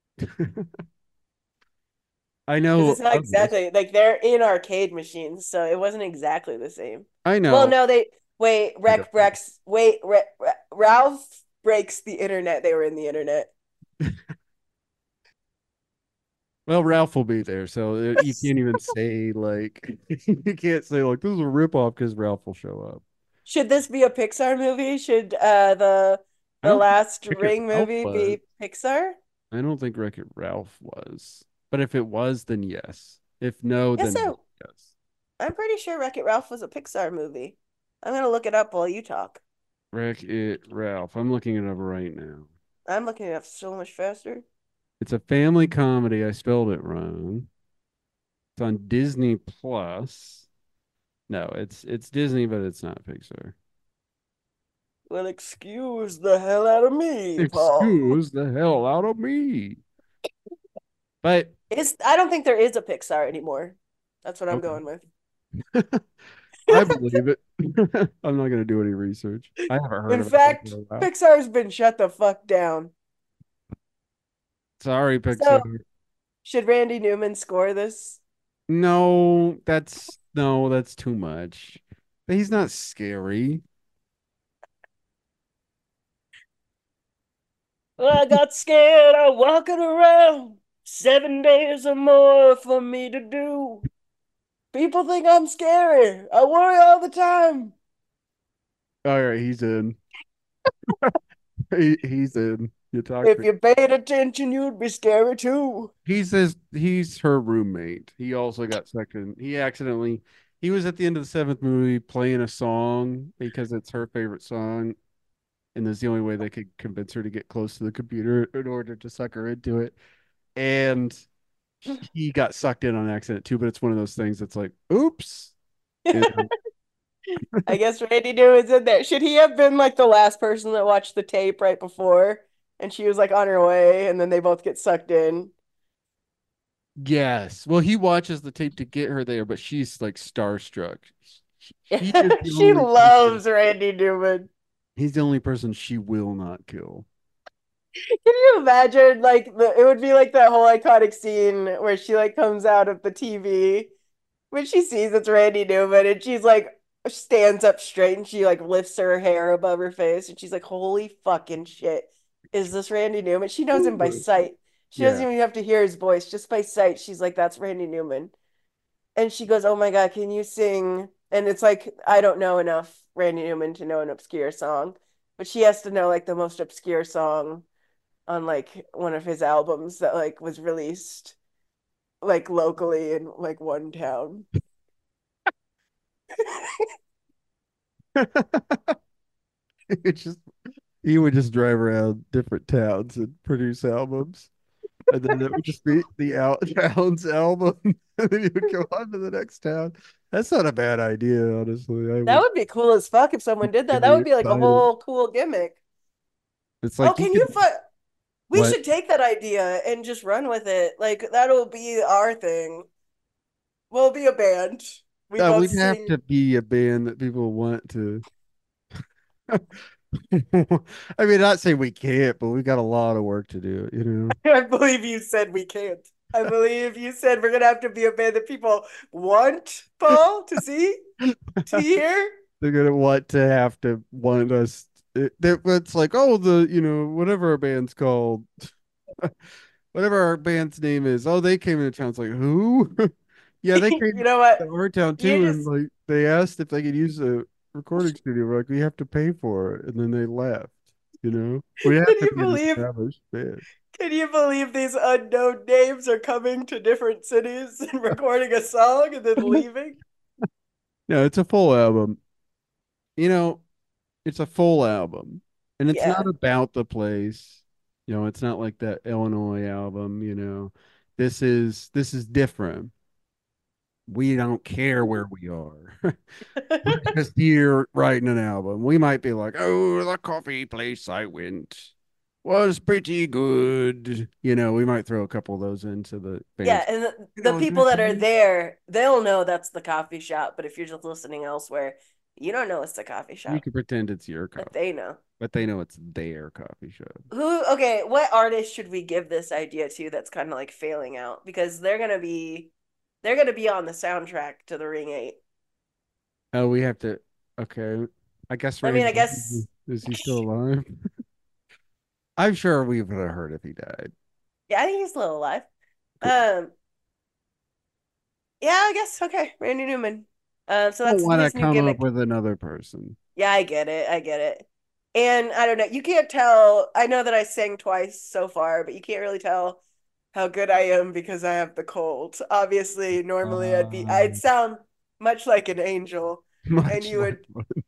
I Because know it's not of this. exactly like they're in arcade machines, so it wasn't exactly the same. I Well, know. no, they wait, Kind of. Rec Rex, wait, Re, Re, Ralph breaks the internet. They were in the internet. Well, Ralph will be there, so uh, you can't even say like you can't say like this is a ripoff because Ralph will show up. Should this be a Pixar movie? Should uh the I the don't think last Wreck-It Ring Ralph movie was. be Pixar? I don't think Wreck-It Ralph was. But if it was, then yes. If no, Yes, then I, yes. I'm pretty sure Wreck-It Ralph was a Pixar movie. I'm gonna look it up while you talk. Wreck-It Ralph. I'm looking it up right now. I'm looking it up so much faster. It's a family comedy. I spelled it wrong. It's on Disney Plus. No, it's it's Disney, but it's not Pixar. Well, excuse the hell out of me, Paul. Excuse the hell out of me. But It's I don't think there is a Pixar anymore. That's what I'm okay. going with. I believe it. I'm not gonna do any research. I haven't heard In about that for fact, a while. Pixar's been shut the fuck down. Sorry, So, Pixar. should Randy Newman score this? No, that's no, that's too much. He's not scary. Well, I got scared. I'm walking around. Seven days or more for me to do. People think I'm scary. I worry all the time. All right, he's in. He, he's in. You talked If me. you paid attention, you'd be scary too. He says he's her roommate. He also got sucked in. He accidentally he was at the end of the seventh movie playing a song because it's her favorite song, and that's the only way they could convince her to get close to the computer in order to suck her into it. And he got sucked in on accident too, but it's one of those things that's like, oops. You know? I guess Randy Newman's in there. Should he have been like the last person that watched the tape right before and she was like on her way and then they both get sucked in? Yes. Well, he watches the tape to get her there, but she's like starstruck. He is the She only person. loves Randy Newman. He's the only person she will not kill. Can you imagine like the it would be like that whole iconic scene where she like comes out of the T V when she sees it's Randy Newman and she's like stands up straight and she like lifts her hair above her face and she's like, holy fucking shit. Is this Randy Newman? She knows him by sight. She doesn't Yeah. even have to hear his voice, just by sight. She's like, that's Randy Newman. And she goes, oh my God, can you sing? And it's like, I don't know enough Randy Newman to know an obscure song, but she has to know like the most obscure song on like one of his albums that like was released like locally in like one town. It's just he would just drive around different towns and produce albums. And then it would just be the out towns album. And then he would go on to the next town. That's not a bad idea, honestly. I That would would be cool as fuck if someone did that. That really would be like a excited. whole cool gimmick. It's Oh, like you can you could fu- we what should take that idea and just run with it. Like that'll be our thing. We'll be a band. We uh, both we'd have sing. to be a band that people want to I mean, not saying we can't, but we got a lot of work to do, you I believe you said we can't. I believe you said we're gonna have to be a band that people want, Paul, to see, to know. hear. They're gonna want to have to want us. It, it's like, oh, the you know whatever our band's called, whatever our band's name is. Oh, they came into town. It's like who? Yeah, they You came know what? to our town You too, and just like they asked if they could use a recording studio. We're like, we have to pay for it, and then they left. You know, we have can to you be an believe established band. can you believe these unknown names are coming to different cities and recording a song and then leaving? No, it's a full album. You know, it's a full album, and it's not Yeah. about the place. You know, it's not like that Illinois album, you know. This is this is different. We don't care where we are. We're just here writing an album. We might be like, "Oh, the coffee place I went was pretty good." You know, we might throw a couple of those into the Yeah, bands. and the, You the know, people this that are is- there, they'll know that's the coffee shop. But if you're just listening elsewhere, you don't know it's the coffee you shop. can pretend it's your But coffee, they know. but they know it's their coffee shop. Who, okay, what artist should we give this idea to that's kind of like failing out? Because they're gonna be they're gonna be on the soundtrack to the Ring Eight. Oh, we have to. Okay. I guess I mean, I Randy guess is he still alive? I'm sure we would have heard if he died. yeah, I think he's still alive. Cool. Um, yeah, I guess okay, Randy Newman. Um, so I don't that's want to his new come up gimmick. with another person. Yeah, I get it. I get it. And I don't know. You can't tell. I know that I sang twice so far, but you can't really tell how good I am because I have the cold. Obviously, normally I'd be I'd Um, sound much like an angel, and much you like would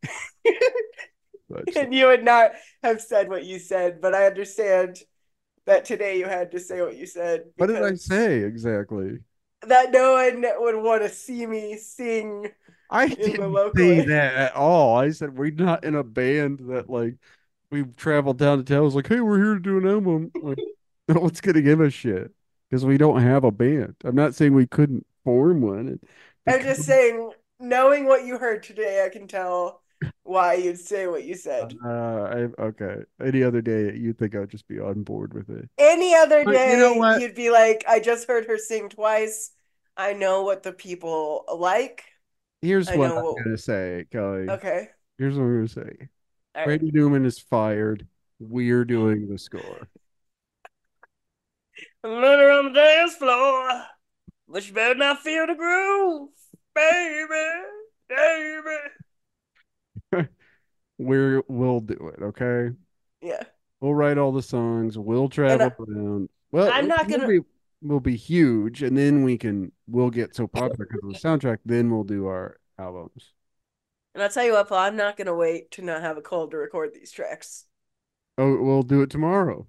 much like. and you would not have said what you said, but I understand that today you had to say what you said What did I because say exactly? that no one would want to see me sing I in the didn't local. say that at all. I said we're not in a band that like we traveled down to town. I was like, hey, we're here to do an album. Like, no one's gonna give a shit because we don't have a band. I'm not saying we couldn't form one and I'm become just saying, knowing what you heard today, I can tell why you'd say what you said. Uh, I, okay. Any other day, you think I'd just be on board with it. Any other But you know day, what? you'd be like, I just heard her sing twice. I know what the people like. Here's I what know I'm what. gonna say, Kelly. Okay. Here's what I'm gonna say. All right. Randy Newman is fired. We're doing the score. Let her on the dance floor. But you better not feel the groove, baby. Baby. We're we'll do it, okay? Yeah. We'll write all the songs. We'll And I, travel around. Well, I'm the not gonna. movie will be huge, and then we can we'll get so popular because of the soundtrack. Then we'll do our albums. And I'll tell you what, Paul, I'm not gonna wait to not have a cold to record these tracks. Oh, we'll do it tomorrow.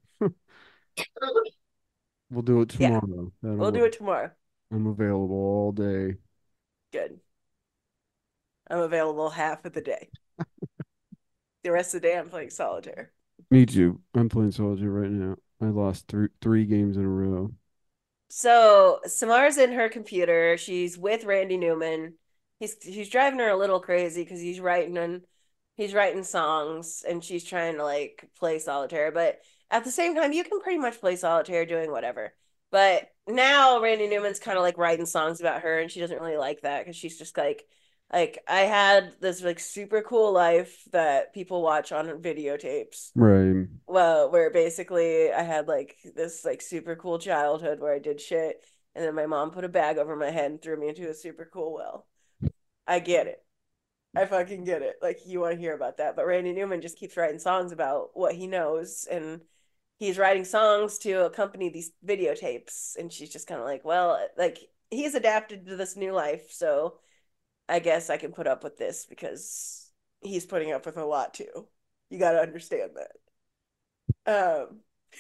We'll do it Yeah, tomorrow. That'll we'll work. do it tomorrow. I'm available all day. Good. I'm available half of the day. The rest of the day, I'm playing solitaire. Me too. I'm playing Soldier right now. I lost three three games in a row. So Samara's in her computer. She's with Randy Newman. He's he's driving her a little crazy because he's writing and he's writing songs and she's trying to like play solitaire. But at the same time, you can pretty much play solitaire doing whatever. But now Randy Newman's kind of like writing songs about her, and she doesn't really like that because she's just like, like I had this like super cool life that people watch on videotapes, Right. well, where basically I had like this like super cool childhood where I did shit, and then my mom put a bag over my head and threw me into a super cool well. I get it. I fucking get it. Like you want to hear about that, but Randy Newman just keeps writing songs about what he knows, and he's writing songs to accompany these videotapes, and she's just kind of like, well, like he's adapted to this new life, so I guess I can put up with this because he's putting up with a lot too. You got to understand that. Um,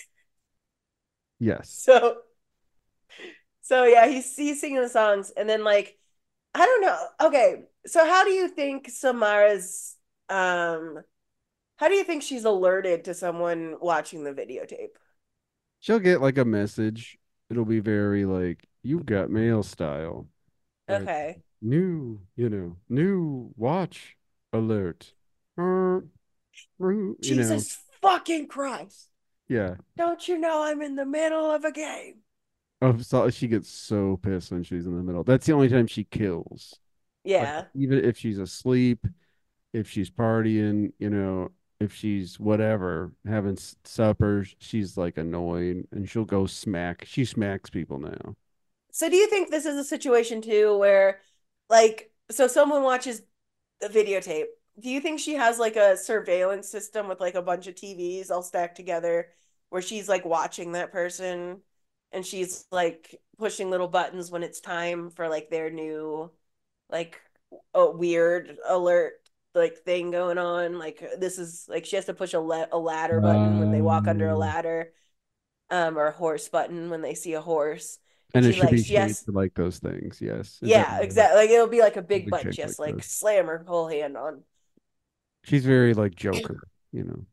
Yes. so so yeah, he's he's singing the songs, and then like I don't know. Okay, so how do you think Samara's um how do you think she's alerted to someone watching the videotape? She'll get like a message. It'll be very like, you've got mail style. Or Okay. new, you know, new watch alert. Uh, you know, Jesus fucking Christ. yeah. Don't you know I'm in the middle of a game? Oh, so she gets so pissed when she's in the middle. That's the only time she kills. Like Yeah. even if she's asleep, if she's partying, you know, if she's whatever, having s- supper, she's like annoyed and she'll go smack. She smacks people now. So do you think this is a situation too where like so someone watches the videotape. Do you think she has like a surveillance system with like a bunch of T Vs all stacked together where she's like watching that person and she's like pushing little buttons when it's time for like their new like a weird alert like thing going on, like this is like she has to push a, la- a ladder button when they walk under a Um, ladder, um or a horse button when they see a horse, and and it she should like be she shaped has, like those things. Yes, it yeah, definitely exactly, like it'll be like a will big be button shaped she has like to like those. slam her whole hand on. She's very like Joker, you know.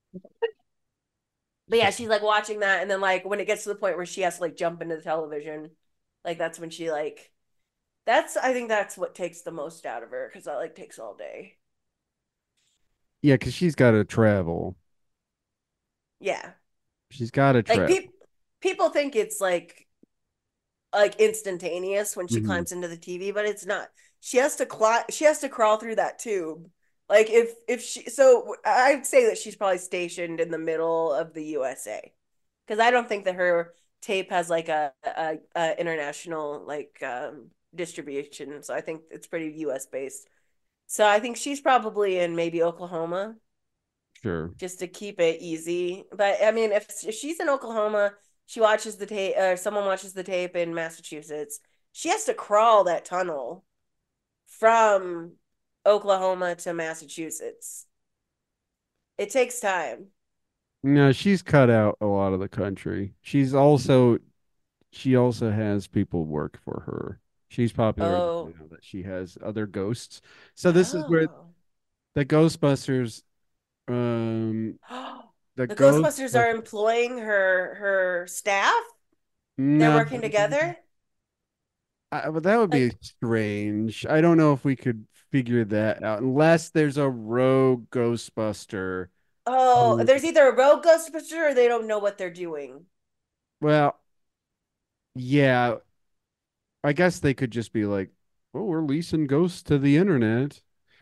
But yeah, she's like watching that, and then like when it gets to the point where she has to like jump into the television, like that's when she like that's I think that's what takes the most out of her because that like takes all day. Yeah, because she's got to travel. Yeah, She's got to like travel. people people think it's like like instantaneous when she Hmm. climbs into the T V, but it's not. She has to climb. She has to crawl through that tube. Like if if she so I'd say that she's probably stationed in the middle of the U S A because I don't think that her tape has like a, a, a international like um, distribution. So I think it's pretty U S based. So I think she's probably in maybe Oklahoma Sure. just to keep it easy. But I mean, if, if she's in Oklahoma, she watches the tape, or someone watches the tape in Massachusetts, she has to crawl that tunnel from Oklahoma to Massachusetts. It takes time. No, she's cut out a lot of the country. She's also she also has people work for her. She's popular enough Oh, now that she has other ghosts. So this is where oh. the Ghostbusters, um, the The Ghostbusters are Ghostbusters. employing her her staff. They're No, working together. I, but that would be Like, strange. I don't know if we could figure that out unless there's a rogue Ghostbuster oh, who, there's either a rogue Ghostbuster or they don't know what they're doing. well, yeah, I guess they could just be like, "Oh, we're leasing ghosts to the internet."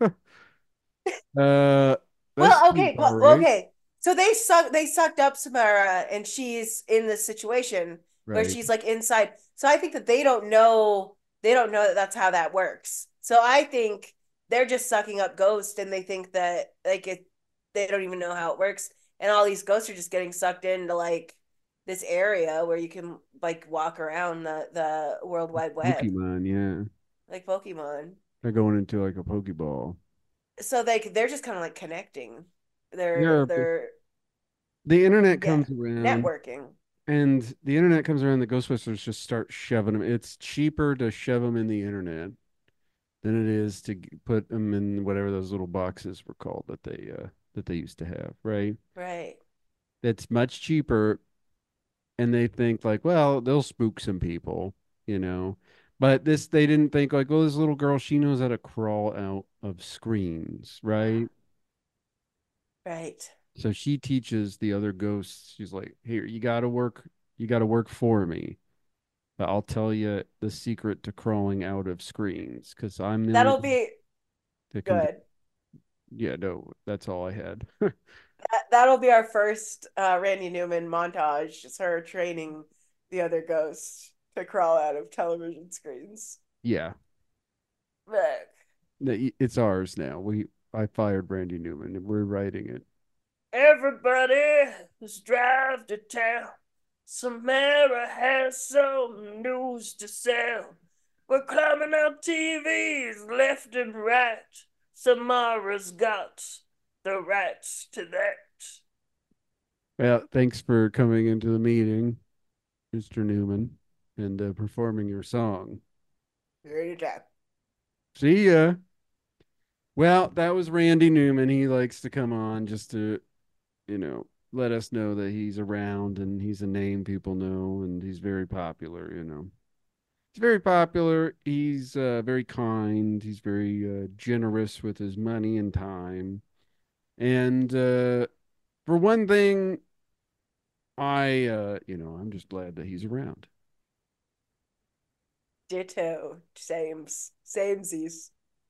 Uh, that Well, seems okay, all well, right. okay. So they suck they sucked up Samara and she's in this situation where Right. she's like inside. So I think that they don't know they don't know that that's how that works. So I think they're just sucking up ghosts and they think that like it they don't even know how it works, and all these ghosts are just getting sucked into like this area where you can like walk around the the World Wide Web Pokemon, yeah. like Pokemon. They're going into like a Pokeball. So they they're just kind of like connecting. They're Yeah, they're the internet yeah, comes around, networking. and the internet comes around. The Ghostbusters just start shoving them. It's cheaper to shove them in the internet than it is to put them in whatever those little boxes were called that they uh that they used to have, right? Right. It's much cheaper, and they think like, well, they'll spook some people, you know. But this, they didn't think like, oh, this little girl, she knows how to crawl out of screens, right? Right. So she teaches the other ghosts. She's like, here, you gotta work, you gotta work for me. But I'll tell you the secret to crawling out of screens because I'm the only That'll one be that can do. good. Yeah, no, that's all I had. That, that'll be our first uh, Randy Newman montage. Just her training the other ghosts to crawl out of television screens. Yeah, But it's ours now. We I fired Randy Newman and we're writing it. everybody is drive to town. Samara has some news to sell. We're climbing up T Vs left and right. Samara's got the rights to that. Well, thanks for coming into the meeting, mister Newman, and uh, performing your song. Anytime. See ya. Well, that was Randy Newman. He likes to come on just to, you know, let us know that he's around and he's a name people know and he's very popular, you know. He's very popular. He's uh, very kind. He's very uh, generous with his money and time. And uh, for one thing, I, uh, you know, I'm just glad that he's around. Ditto. Sames. Samesies.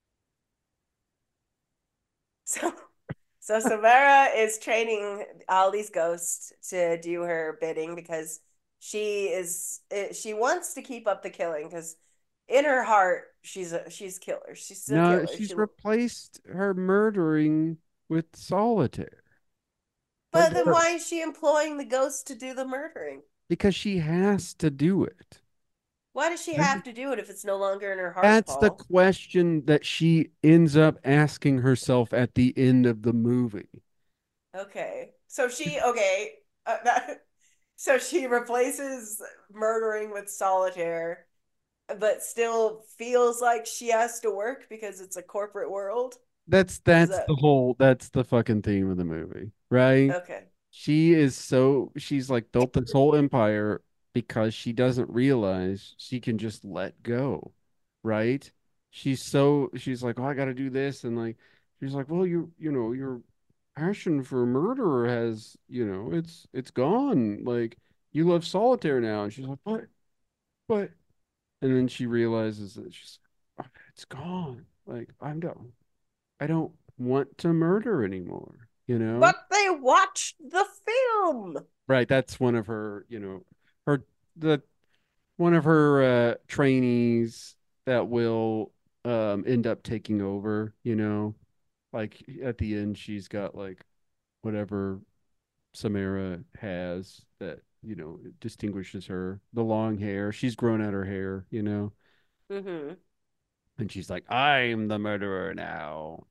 So so Samara is training all these ghosts to do her bidding because she is eh, she wants to keep up the killing because in her heart she's a she's killer. She's a No, killer. She she's replaced her murdering with solitaire. Let But then go. why is she employing the ghosts to do the murdering? Because she has to do it. Why does she have to do it if it's no longer in her heart, That's the Paul? question that she ends up asking herself at the end of the movie. Okay. So she okay, uh, that, so she replaces murdering with solitaire but still feels like she has to work because it's a corporate world. That's Is that's the that whole that's the fucking theme of the movie, right? okay? She is so she's like built this whole empire because she doesn't realize she can just let go, right? She's so she's like, oh, I got to do this, and like she's like, well, you you know your passion for murder has you know it's it's gone. Like you love solitaire now, and she's like, but but, and then she realizes that she's "Oh, it's gone. Like I'm done. I don't want to murder anymore. You know. But they watched the film. Right, that's one of her, you know, her the one of her uh trainees that will um end up taking over, you know. Like at the end she's got like whatever Samara has that, you know, distinguishes her. The long hair. She's grown out her hair, you know. Mm-hmm. And she's like, "I'm the murderer now."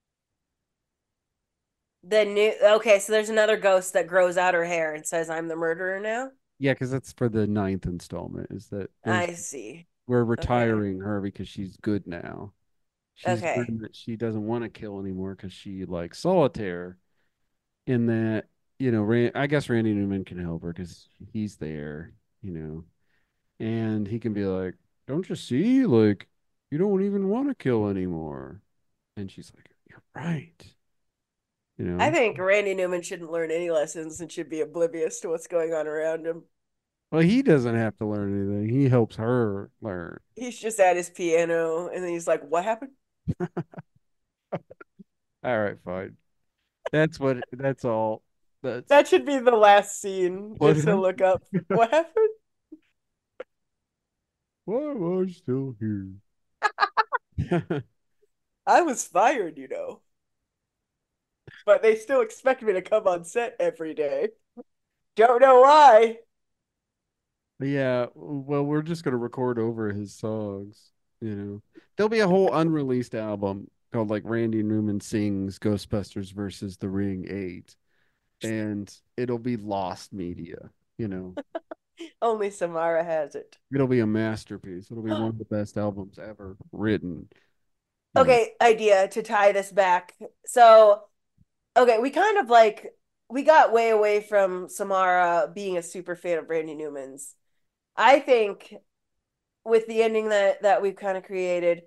The new okay, so there's another ghost that grows out her hair and says, "I'm the murderer now." Yeah, because that's for the ninth installment. Is that there's I see. we're Okay. retiring her because she's good now. She's Okay. learned that she doesn't want to kill anymore because she likes solitaire. In that, you know, Ran- I guess Randy Newman can help her because he's there, you know, and he can be like, "Don't you see? Like, you don't even want to kill anymore." And she's like, "You're right," you I know. think Randy Newman shouldn't learn any lessons and should be oblivious to what's going on around him. Well, he doesn't have to learn anything. He helps her learn. He's just at his piano and then he's like, "What happened?" All right, fine. That's what. That's all. That's That should be the last scene, what just to happened. look up what happened. Why am I still here? I was fired, you know, but they still expect me to come on set every day. Don't know why. Yeah, well, we're just gonna record over his songs. You know, there'll be a whole unreleased album called like Randy Newman Sings Ghostbusters versus The Ring eight, and it'll be lost media. You know, Only Samara has it. it'll be a masterpiece. It'll be one of the best albums ever written. You know, Okay, idea to tie this back. So, okay, we kind of like we got way away from Samara being a super fan of Randy Newman's. I think with the ending that that we've kind of created,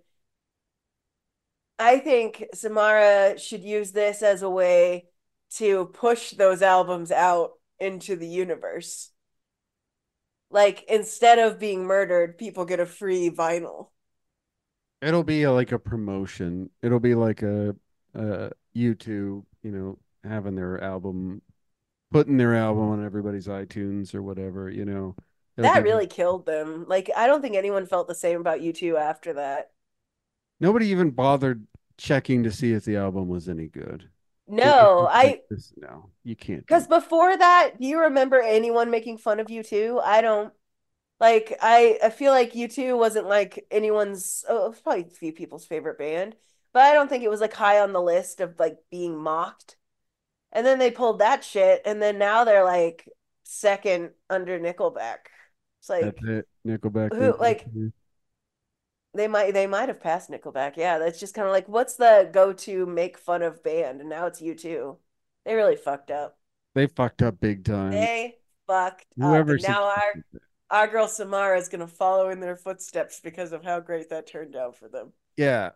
I think Samara should use this as a way to push those albums out into the universe. Like instead of being murdered, people get a free vinyl. it'll be a, like a promotion. It'll be like a, a YouTube, you know, having their album, putting their album on everybody's iTunes or whatever. You know, it'll That be really killed them. Like I don't think anyone felt the same about U two after that. nobody even bothered checking to see if the album was any good. It was No, just like I this. No, you can't because do. before that, do you remember anyone making fun of U two? I don't. Like I, I feel like U two wasn't like anyone's. Oh, it was probably a few people's favorite band, but I don't think it was like high on the list of like being mocked. And then they pulled that shit, and then now they're like second under Nickelback. It's That's like it. Nickelback who did that like too. they might they might have passed Nickelback. Yeah, that's just kind of like what's the go-to make fun of band, and now it's U two. They really fucked up. They fucked up big time. They fucked up, Whoever and now suggested our that. our girl Samara is gonna follow in their footsteps because of how great that turned out for them. Yeah,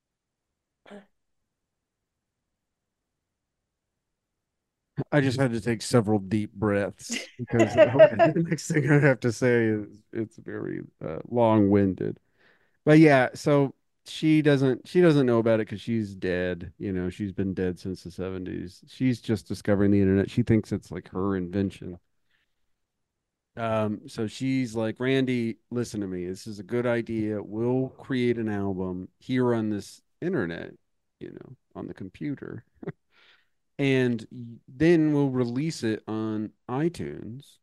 I just had to take several deep breaths because the next thing I have to say is it's very uh, long-winded. But yeah, so she doesn't she doesn't know about it because she's dead. You know, she's been dead since the seventies. She's just discovering the internet. She thinks it's like her invention. Um, so she's like, Randy, listen to me. This is a good idea. We'll create an album here on this internet, you know, on the computer, and then we'll release it on iTunes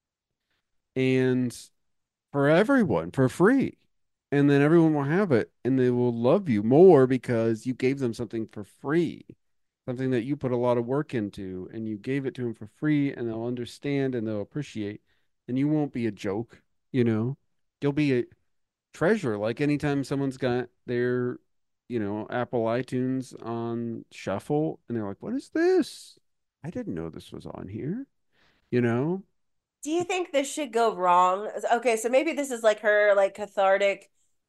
and for everyone for free. And then everyone will have it and they will love you more because you gave them something for free, something that you put a lot of work into and you gave it to them for free and they'll understand and they'll appreciate. And you won't be a joke, you know, you'll be a treasure. Like anytime someone's got their, you know, Apple iTunes on shuffle and they're like, what is this? I didn't know this was on here, you know? Do you think this should go wrong? Okay, so maybe this is like her like cathartic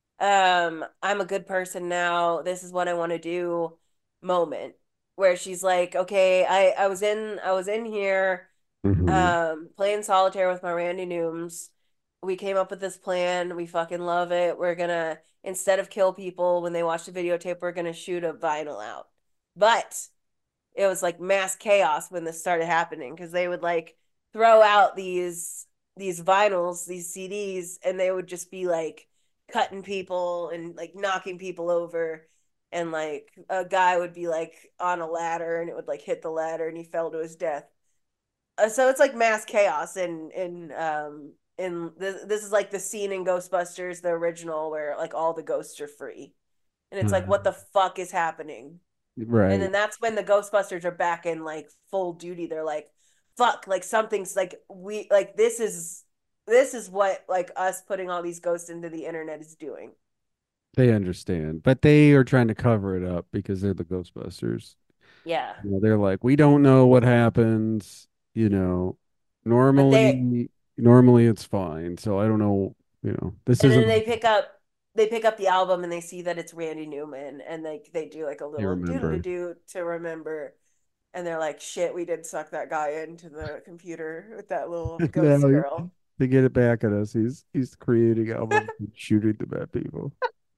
um I'm a good person now. This is what I want to do moment where she's like, "Okay, I I was in I was in here Hmm. um playing solitaire with my Randy Nooms. We came up with this plan. We fucking love it. We're gonna instead of kill people when they watch the videotape, we're gonna shoot a vinyl out." But it was like mass chaos when this started happening because they would like throw out these these vinyls, these C Ds, and they would just be like cutting people and like knocking people over. And like a guy would be like on a ladder and it would like hit the ladder and he fell to his death. Uh, so it's like mass chaos in in um in this this is like the scene in Ghostbusters, the original, where like all the ghosts are free. And it's like, what the fuck is happening? And Right. then that's when the Ghostbusters are back in like full duty. They're like, fuck, like something's like we like this is this is what like us putting all these ghosts into the internet is doing. They understand, but they are trying to cover it up because they're the Ghostbusters. Yeah. You know, they're like, we don't know what happens, you know. But they Normally, normally it's fine. So I don't know, you know, this and isn't then they pick up they pick up the album and they see that it's Randy Newman and they they do like a they little doodle remember. doo to remember and they're like, shit, we did suck that guy into the computer with that little Now ghost girl. to get it back at us, he's he's creating albums and shooting them at people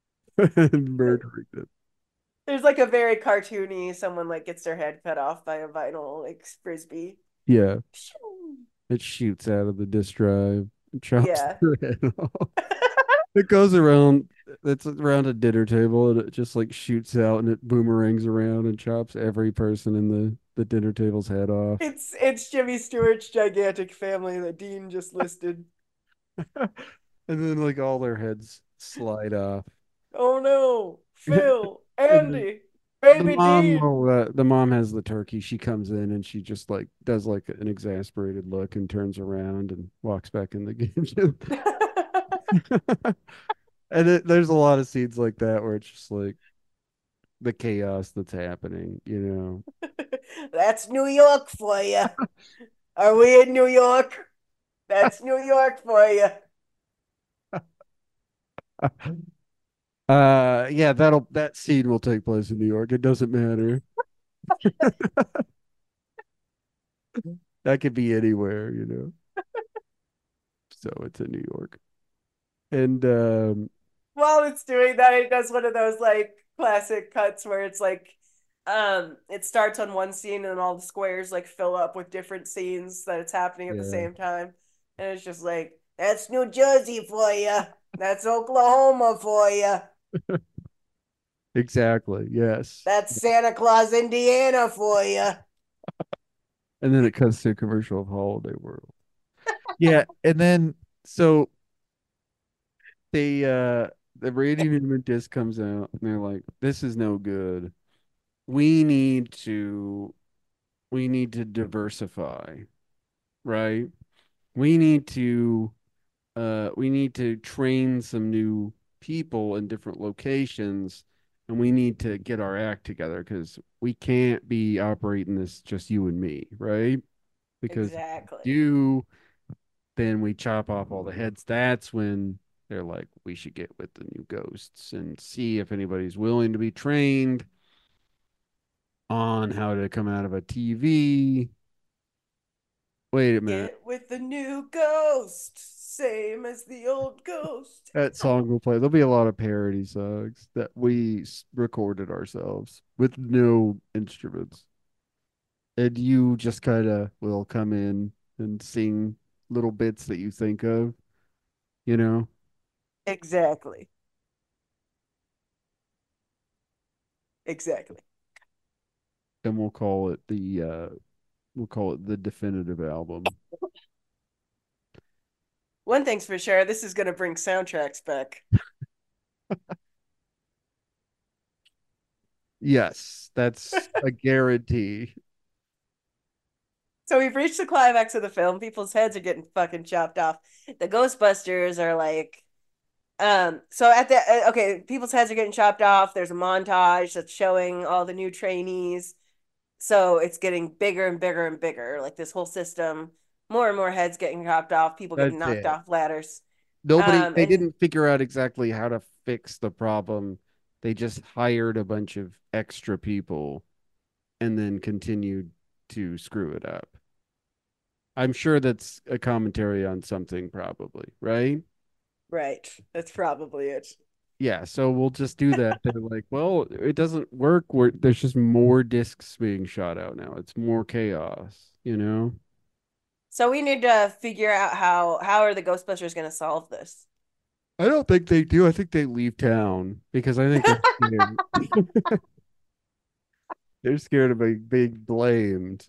and murdering them. There's like a very cartoony someone like gets their head cut off by a vinyl like frisbee. Yeah, it shoots out of the disk drive and chops Yeah. their head off. It goes around. It's around a dinner table, and it just like shoots out, and it boomerangs around and chops every person in the the dinner table's head off. It's it's Jimmy Stewart's gigantic family that Dean just listed. And then like all their heads slide off. Oh no, And Phil, then Andy, the baby mom Dean. will, uh, the mom has the turkey. She comes in and she just like does like an exasperated look and turns around and walks back in the kitchen. And it, there's a lot of scenes like that where it's just like the chaos that's happening, you know. That's New York for you. Are we in New York? That's New York for you. Uh, yeah, that'll that scene will take place in New York. It doesn't matter. That could be anywhere, you know. So it's in New York. And um While it's doing that, it does one of those like classic cuts where it's like um it starts on one scene and all the squares like fill up with different scenes that it's happening at the yeah, same time. And it's just like, that's New Jersey for you. That's Oklahoma for you. exactly. Yes. That's Santa Claus, Indiana for you. And then it cuts to a commercial of Holiday World. Yeah, and then so they uh the Randy Newman disc comes out and they're like, this is no good. We need to we need to diversify, right? We need to uh we need to train some new people in different locations and we need to get our act together because we can't be operating this just you and me, right? Because if we Exactly. do, then we chop off all the heads. That's when they're like, we should get with the new ghosts and see if anybody's willing to be trained on how to come out of a T V. Wait a minute. Get with the new ghost, same as the old ghost. That song will play. There'll be a lot of parody songs that we s- recorded ourselves with no instruments. And you just kind of will come in and sing little bits that you think of, you know, Exactly. Exactly. and we'll call it the uh we'll call it the definitive album. One thing's for sure, this is going to bring soundtracks back. Yes, that's a guarantee. So we've reached the climax of the film. People's heads are getting fucking chopped off. The Ghostbusters are like, um, so at the uh, okay, people's heads are getting chopped off. There's a montage that's showing all the new trainees. So it's getting bigger and bigger and bigger. Like this whole system, more and more heads getting chopped off. People getting That's knocked it. off ladders. Nobody, Um, they and didn't figure out exactly how to fix the problem. They just hired a bunch of extra people and then continued to screw it up. I'm sure that's a commentary on something, probably, right? right, that's probably it. Yeah, so we'll just do that. They're like, well, it doesn't work. We're, there's just more discs being shot out now. It's more chaos, you know? So we need to figure out how how are the Ghostbusters going to solve this? I don't think they do. I think they leave town because I think they're scared. They're scared of being, being blamed.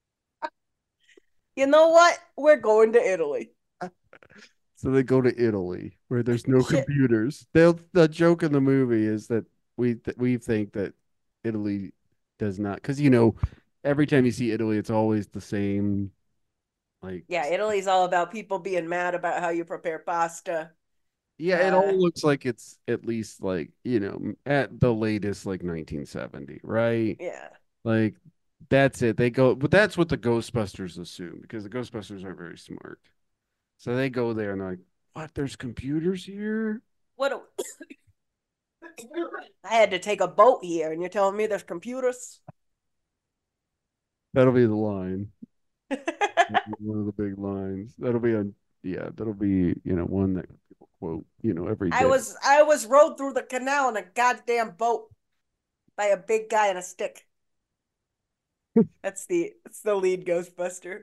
You know what? We're going to Italy. So they go to Italy where there's no Shit. computers. They'll the joke in the movie is that we th- we think that Italy does not because you know every time you see Italy, it's always the same. Like Yeah, Italy's all about people being mad about how you prepare pasta. yeah, it Uh, all looks like it's at least like you know at the latest like nineteen seventy, right? yeah. Like that's it. They go, but that's what the Ghostbusters assume because the Ghostbusters are very smart. So they go there and they're like, "What? There's computers here?" What? A, I had to take a boat here, and you're telling me there's computers? That'll be the line. One of the big lines. That'll be a yeah. That'll be you know one that people quote you know every I day. was I was rowed through the canal in a goddamn boat by a big guy in a stick. That's the that's the lead Ghostbuster.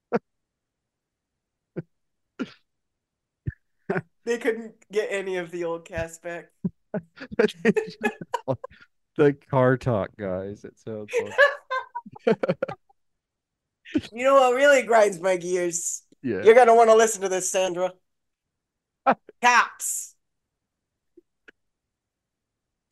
They couldn't get any of the old cast back. The car talk guys. It sounds like You know what really grinds my gears? yeah. You're gonna want to listen to this, Sandra. Cops.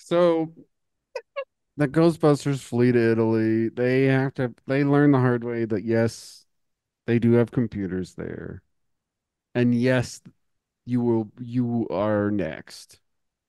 So the Ghostbusters flee to Italy. They have to, they learn the hard way that yes, they do have computers there. And yes, you will, you are next.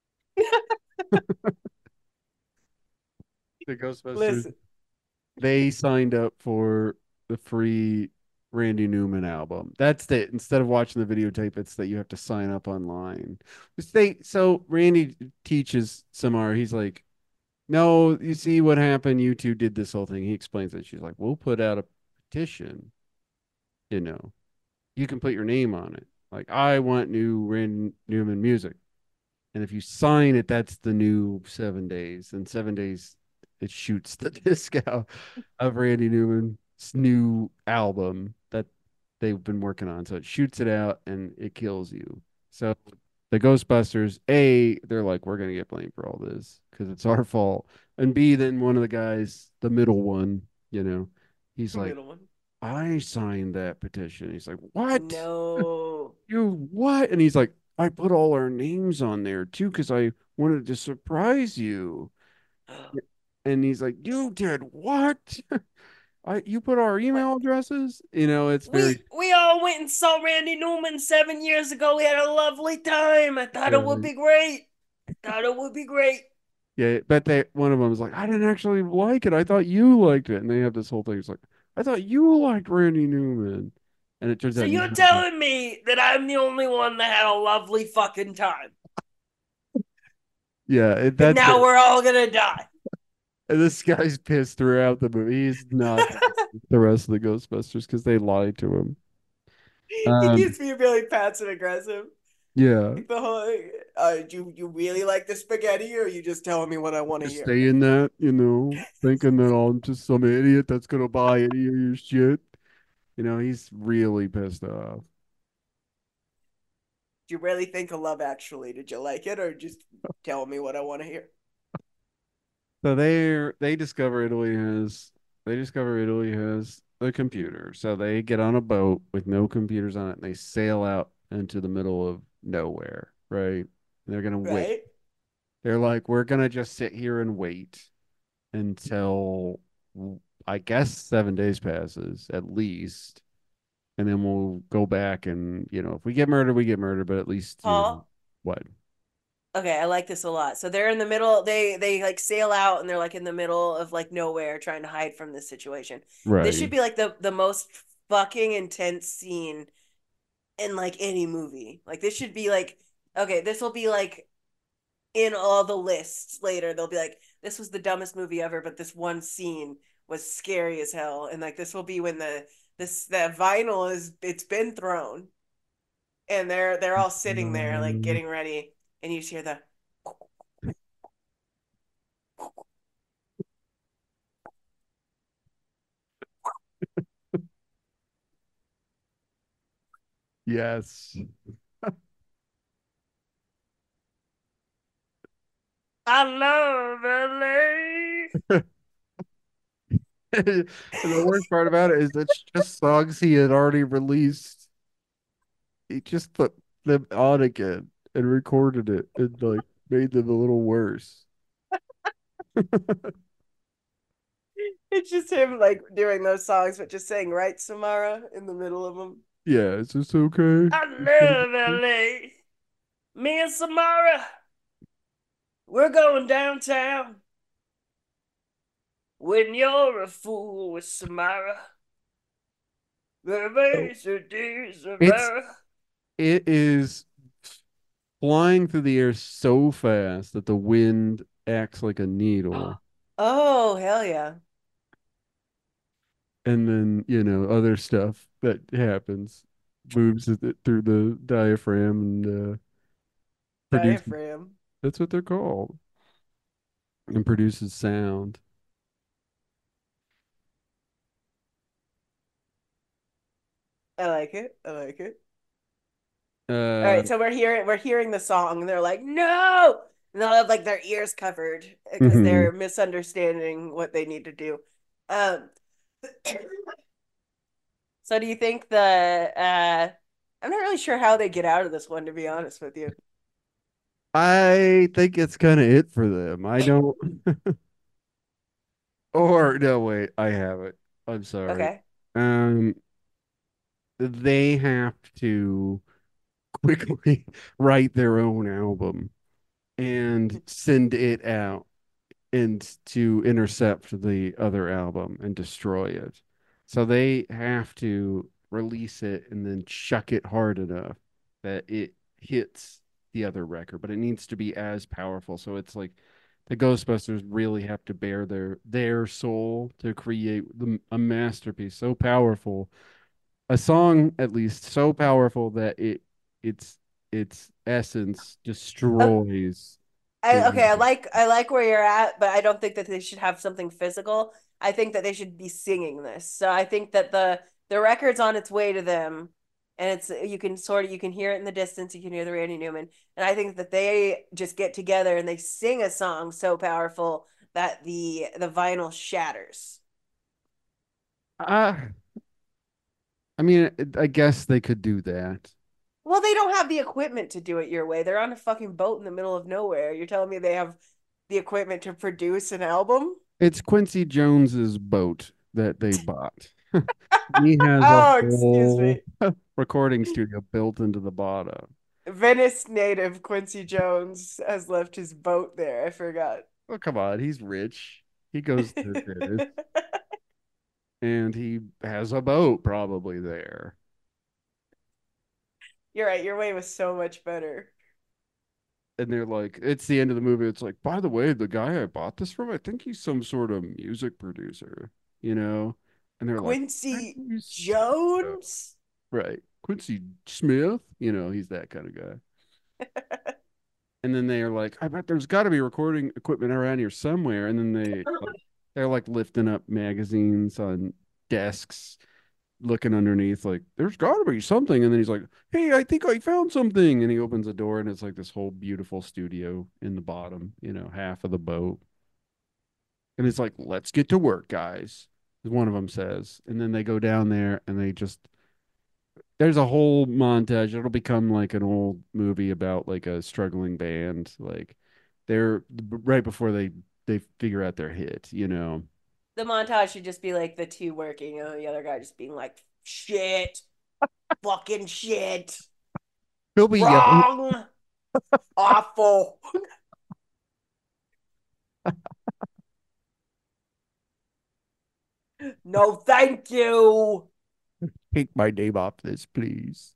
The Ghostbusters, Listen, they signed up for the free Randy Newman album. That's it. Instead of watching the videotape, it's that you have to sign up online. They, so Randy teaches Samara, he's like, no, you see what happened? You two did this whole thing. He explains it. She's like, we'll put out a petition, you know, you can put your name on it. Like, I want new Randy Newman music. And if you sign it, that's the new seven days. And seven days, it shoots the disc out of Randy Newman's new album that they've been working on. So it shoots it out and it kills you. So the Ghostbusters, A, they're like, we're going to get blamed for all this because it's our fault. And B, then one of the guys, the middle one, you know, he's like, middle one. I signed that petition. He's like, what? No. You what? And he's like, I put all our names on there too because I wanted to surprise you. And he's like, you did what? I you put our What? email addresses? You know, it's We very we all went and saw Randy Newman seven years ago. We had a lovely time. I thought it would uh, be great. I thought it would be great. yeah. But they one of them was like, I didn't actually like it. I thought you liked it. And they have this whole thing. It's like, I thought you liked Randy Newman. And it turns So out you're none of them. telling me that I'm the only one that had a lovely fucking time, Yeah, it, and that's now it. we're all gonna die. And this guy's pissed throughout the movie. He's not the rest of the Ghostbusters because they lied to him. He Um, keeps being really passive aggressive. yeah. Like the whole, uh, do you, you really like the spaghetti, or are you just telling me what I want to Just hear? saying that, you know, thinking that I'm just some idiot that's gonna buy any of your shit. You know, he's really pissed off. Do you really think of Love Actually? Did you like it, or just tell me what I want to hear? So they they discover Italy has they discover Italy has a computer. So they get on a boat with no computers on it and they sail out into the middle of nowhere, right? And they're gonna wait. Right? They're like, we're gonna just sit here and wait until I guess seven days passes at least. And then we'll go back and, you know, if we get murdered, we get murdered, but at least, you know, Paul. what? Okay, I like this a lot. So they're in the middle. They they like sail out, and they're like in the middle of like nowhere, trying to hide from this situation. This should Right. be like the the most fucking intense scene in like any movie. Like this should be like, okay, this will be like in all the lists later. They'll be like, this was the dumbest movie ever, but this one scene was scary as hell. And like this will be when the this the vinyl is it's been thrown, and they're they're all sitting there like Um, getting ready, and you just hear the yes. I love L A. And the worst part about it is it's just songs he had already released. He just put them on again and recorded it and like made them a little worse. It's just him like doing those songs, but just saying "Right, Samara" in the middle of them. Yeah, is this okay? I love L A. Me and Samara, we're going downtown. When you're a fool with Samara, So the it's Samara. it is flying through the air so fast that the wind acts like a needle. Oh, hell yeah. And then, you know, other stuff that happens moves it through the diaphragm and uh, produces. Diaphragm. That's what they're called, and produces sound. I like it. I like it. All Uh, right, so we're hearing we're hearing the song, and they're like, "No!" And they'll have like their ears covered because mhm. they're misunderstanding what they need to do. Um, so do you think the uh I'm not really sure how they get out of this one, to be honest with you. I think it's kind of it for them. I don't, or no, wait, I have it. I'm sorry. Okay. Um, they have to quickly write their own album and send it out and to intercept the other album and destroy it. So they have to release it and then chuck it hard enough that it hits the other record, but it needs to be as powerful. So it's like the Ghostbusters really have to bear their their soul to create the, a masterpiece so powerful, a song at least so powerful that it its its essence Uh, destroys I the okay, I like I like where you're at, but I don't think that they should have something physical. I think that they should be singing this. So I think that the the record's on its way to them, and it's you can sort of you can hear it in the distance, you can hear the Randy Newman. And I think that they just get together and they sing a song so powerful that the the vinyl shatters. uh, I mean, I guess they could do that. Well, they don't have the equipment to do it your way. They're on a fucking boat in the middle of nowhere. You're telling me they have the equipment to produce an album? It's Quincy Jones's boat that they bought. He has a Oh, excuse whole me. recording studio built into the bottom. Venice native Quincy Jones has left his boat there. I forgot. Oh, come on, he's rich. He goes to Venice and he has a boat probably there. You're right. Your way was so much better. And they're like, it's the end of the movie. It's like, by the way, the guy I bought this from, I think he's some sort of music producer, you know? And they're like, "Are Quincy you so-" Jones? Right. Quincy Smith, you know, he's that kind of guy. And then they are like, I bet there's got to be recording equipment around here somewhere. And then they like, they're like lifting up magazines on desks, looking underneath, like there's got to be something. And then he's like, hey, I think I found something. And he opens the door, and it's like this whole beautiful studio in the bottom, you know, half of the boat. And it's like, let's get to work, guys. One of them says, and then they go down there and they just there's a whole montage. It'll become like an old movie about like a struggling band. Like they're right before they they figure out their hit, you know. The montage should just be like the two working and the other guy just being like, shit, fucking shit, He'll be yelling. wrong, awful. No, thank you. Take my name off this, please.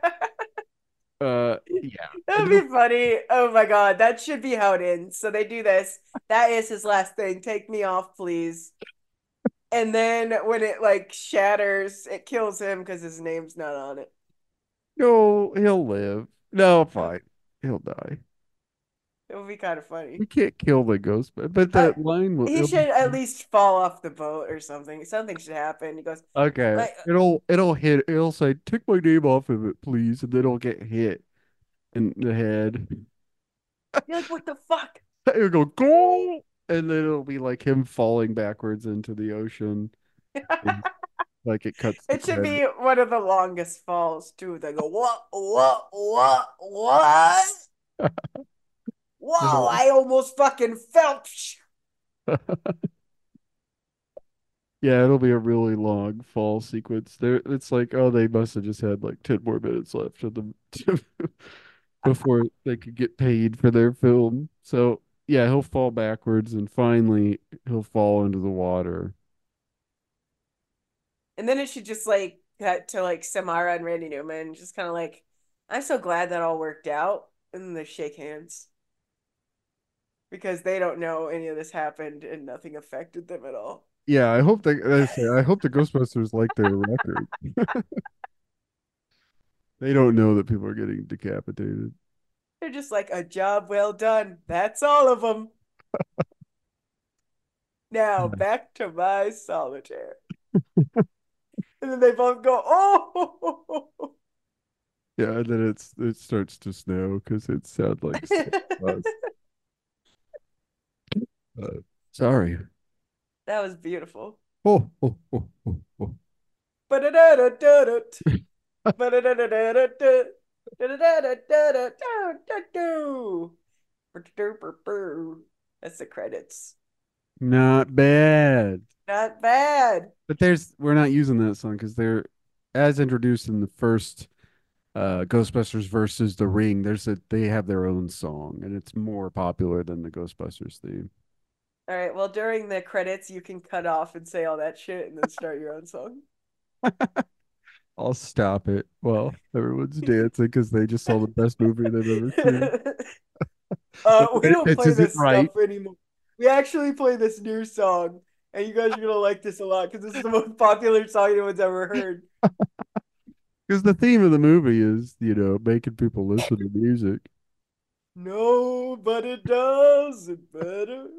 Uh, yeah. That'd It'll- be funny. Oh my God. That should be how it ends. So they do this. That is his last thing. Take me off, please. And then when it like shatters, it kills him because his name's not on it. No, he'll live. No, It fine. He'll die. would be kind of funny. We can't kill the ghost, but, but I, that line will. he It'll should be at least fall off the boat or something. Something should happen. He goes, okay. like, It'll it'll hit. It'll say, "Take my name off of it, please," and then it'll get hit in the head. you're like, what the fuck? It'll go goal, and then it'll be like him falling backwards into the ocean, and like it cuts the It should credit. be one of the longest falls too. They go, what, what, what, what? Wow, I almost fucking felt. Yeah, it'll be a really long fall sequence. There, it's like, oh, they must have just had like ten more minutes left of them before they could get paid for their film. So yeah, he'll fall backwards, and finally he'll fall into the water. And then it should just like cut to like Samara and Randy Newman, just kind of like, I'm so glad that all worked out. And then they shake hands because they don't know any of this happened and nothing affected them at all. Yeah, I hope they. I say, I hope the Ghostbusters like their record. They don't know that people are getting decapitated. They're just like, a job well done. That's all of them. Now back to my solitaire. And then they both go, oh. Yeah, and then it's it starts to snow because it sounds like Santa Claus. Uh, sorry. That was beautiful. Oh, oh, oh, oh, oh. Ba-da-da-da-da-da. Ba-da-da-da-da-da. That's the credits. Not bad. Not bad. But there's we're not using that song because they're as introduced in the first uh Ghostbusters versus the Ring. There's a they have their own song and it's more popular than the Ghostbusters theme. All right. Well, during the credits, you can cut off and say all that shit and then start your own song. I'll stop it. Well, everyone's dancing because they just saw the best movie they've ever seen. uh, we Nobody don't play pitches it this right stuff anymore. We actually play this new song, and you guys are gonna like this a lot because this is the most popular song anyone's ever heard. because the theme of the movie is, you know, making people listen to music. Nobody does it better.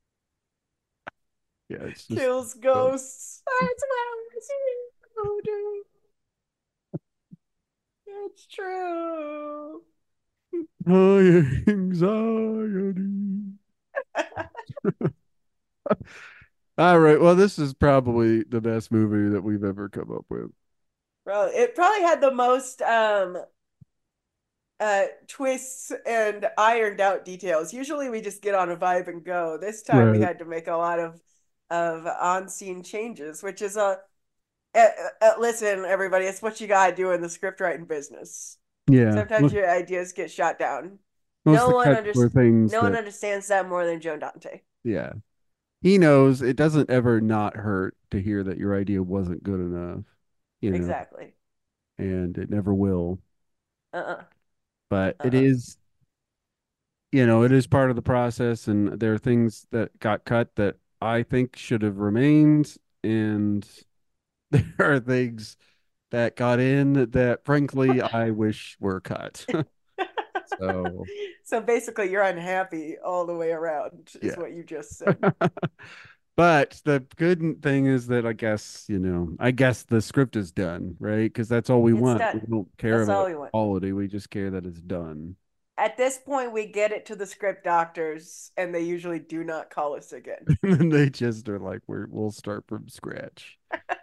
Yeah, it's just Kills uh, ghosts. That's what I do. It's true. high anxiety. All right. Well, this is probably the best movie that we've ever come up with. Bro, it probably had the most um uh twists and ironed out details. Usually we just get on a vibe and go. This time we Right. had to make a lot of of on-scene changes, which is a uh, uh, listen, everybody, it's what you gotta do in the script writing business. Yeah. Sometimes Most your ideas get shot down. most No of the one cuts under were things no one that, understands that more than Joe Dante. yeah, he knows it doesn't ever not hurt to hear that your idea wasn't good enough, you know, Exactly. and it never will. Uh-uh. But it Uh-uh. is, you know, it is part of the process, and there are things that got cut that I think should have remained, and there are things that got in that, frankly, I wish were cut. So, So basically you're unhappy all the way around, is yeah. what you just said. But the good thing is that I guess, you know, I guess the script is done, right? Because that's all we It's want. We done. don't care That's all about we want. quality. We just care that it's done. At this point, we get it to the script doctors, and they usually do not call us again. And then they just are like, we're, we'll start from scratch.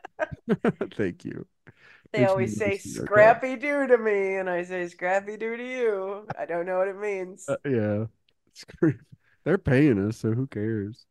Thank you. They It's always say nice to your time. scrappy do to me, and I say scrappy do to you. I don't know what it Uh, means. yeah. It's great. They're paying us, so who cares?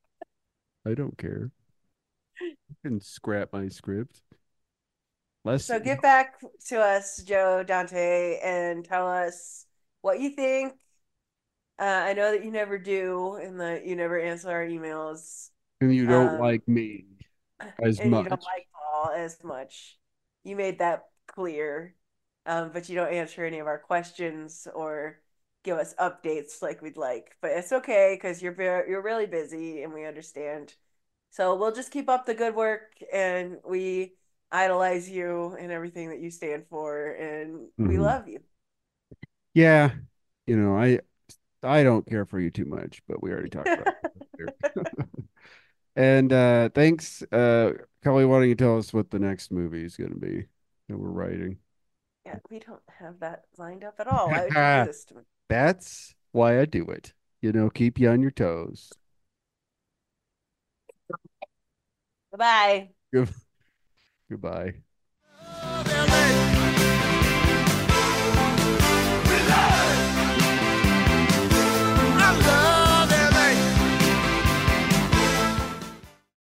I don't care. I can scrap my script. Less, So get back to us, Joe Dante, and tell us what you think. Uh, I know that you never do, and that you never answer our emails. and you don't Um, like me as and you don't much. like Paul as much. You made that clear, um, but you don't answer any of our questions or give us updates like we'd like. But it's okay because you're very, you're really busy and we understand. So we'll just keep up the good work and we idolize you and everything that you stand for, and we Mhm. love you. Yeah, you know, I I don't care for you too much, but we already talked about it earlier. And uh thanks, uh Kelly, why don't you tell us what the next movie is gonna be that we're writing? Yeah, we don't have that lined up at all. Why would you do this to me? That's why I do it. You know, keep you on your toes. Bye bye. Good- Goodbye. L A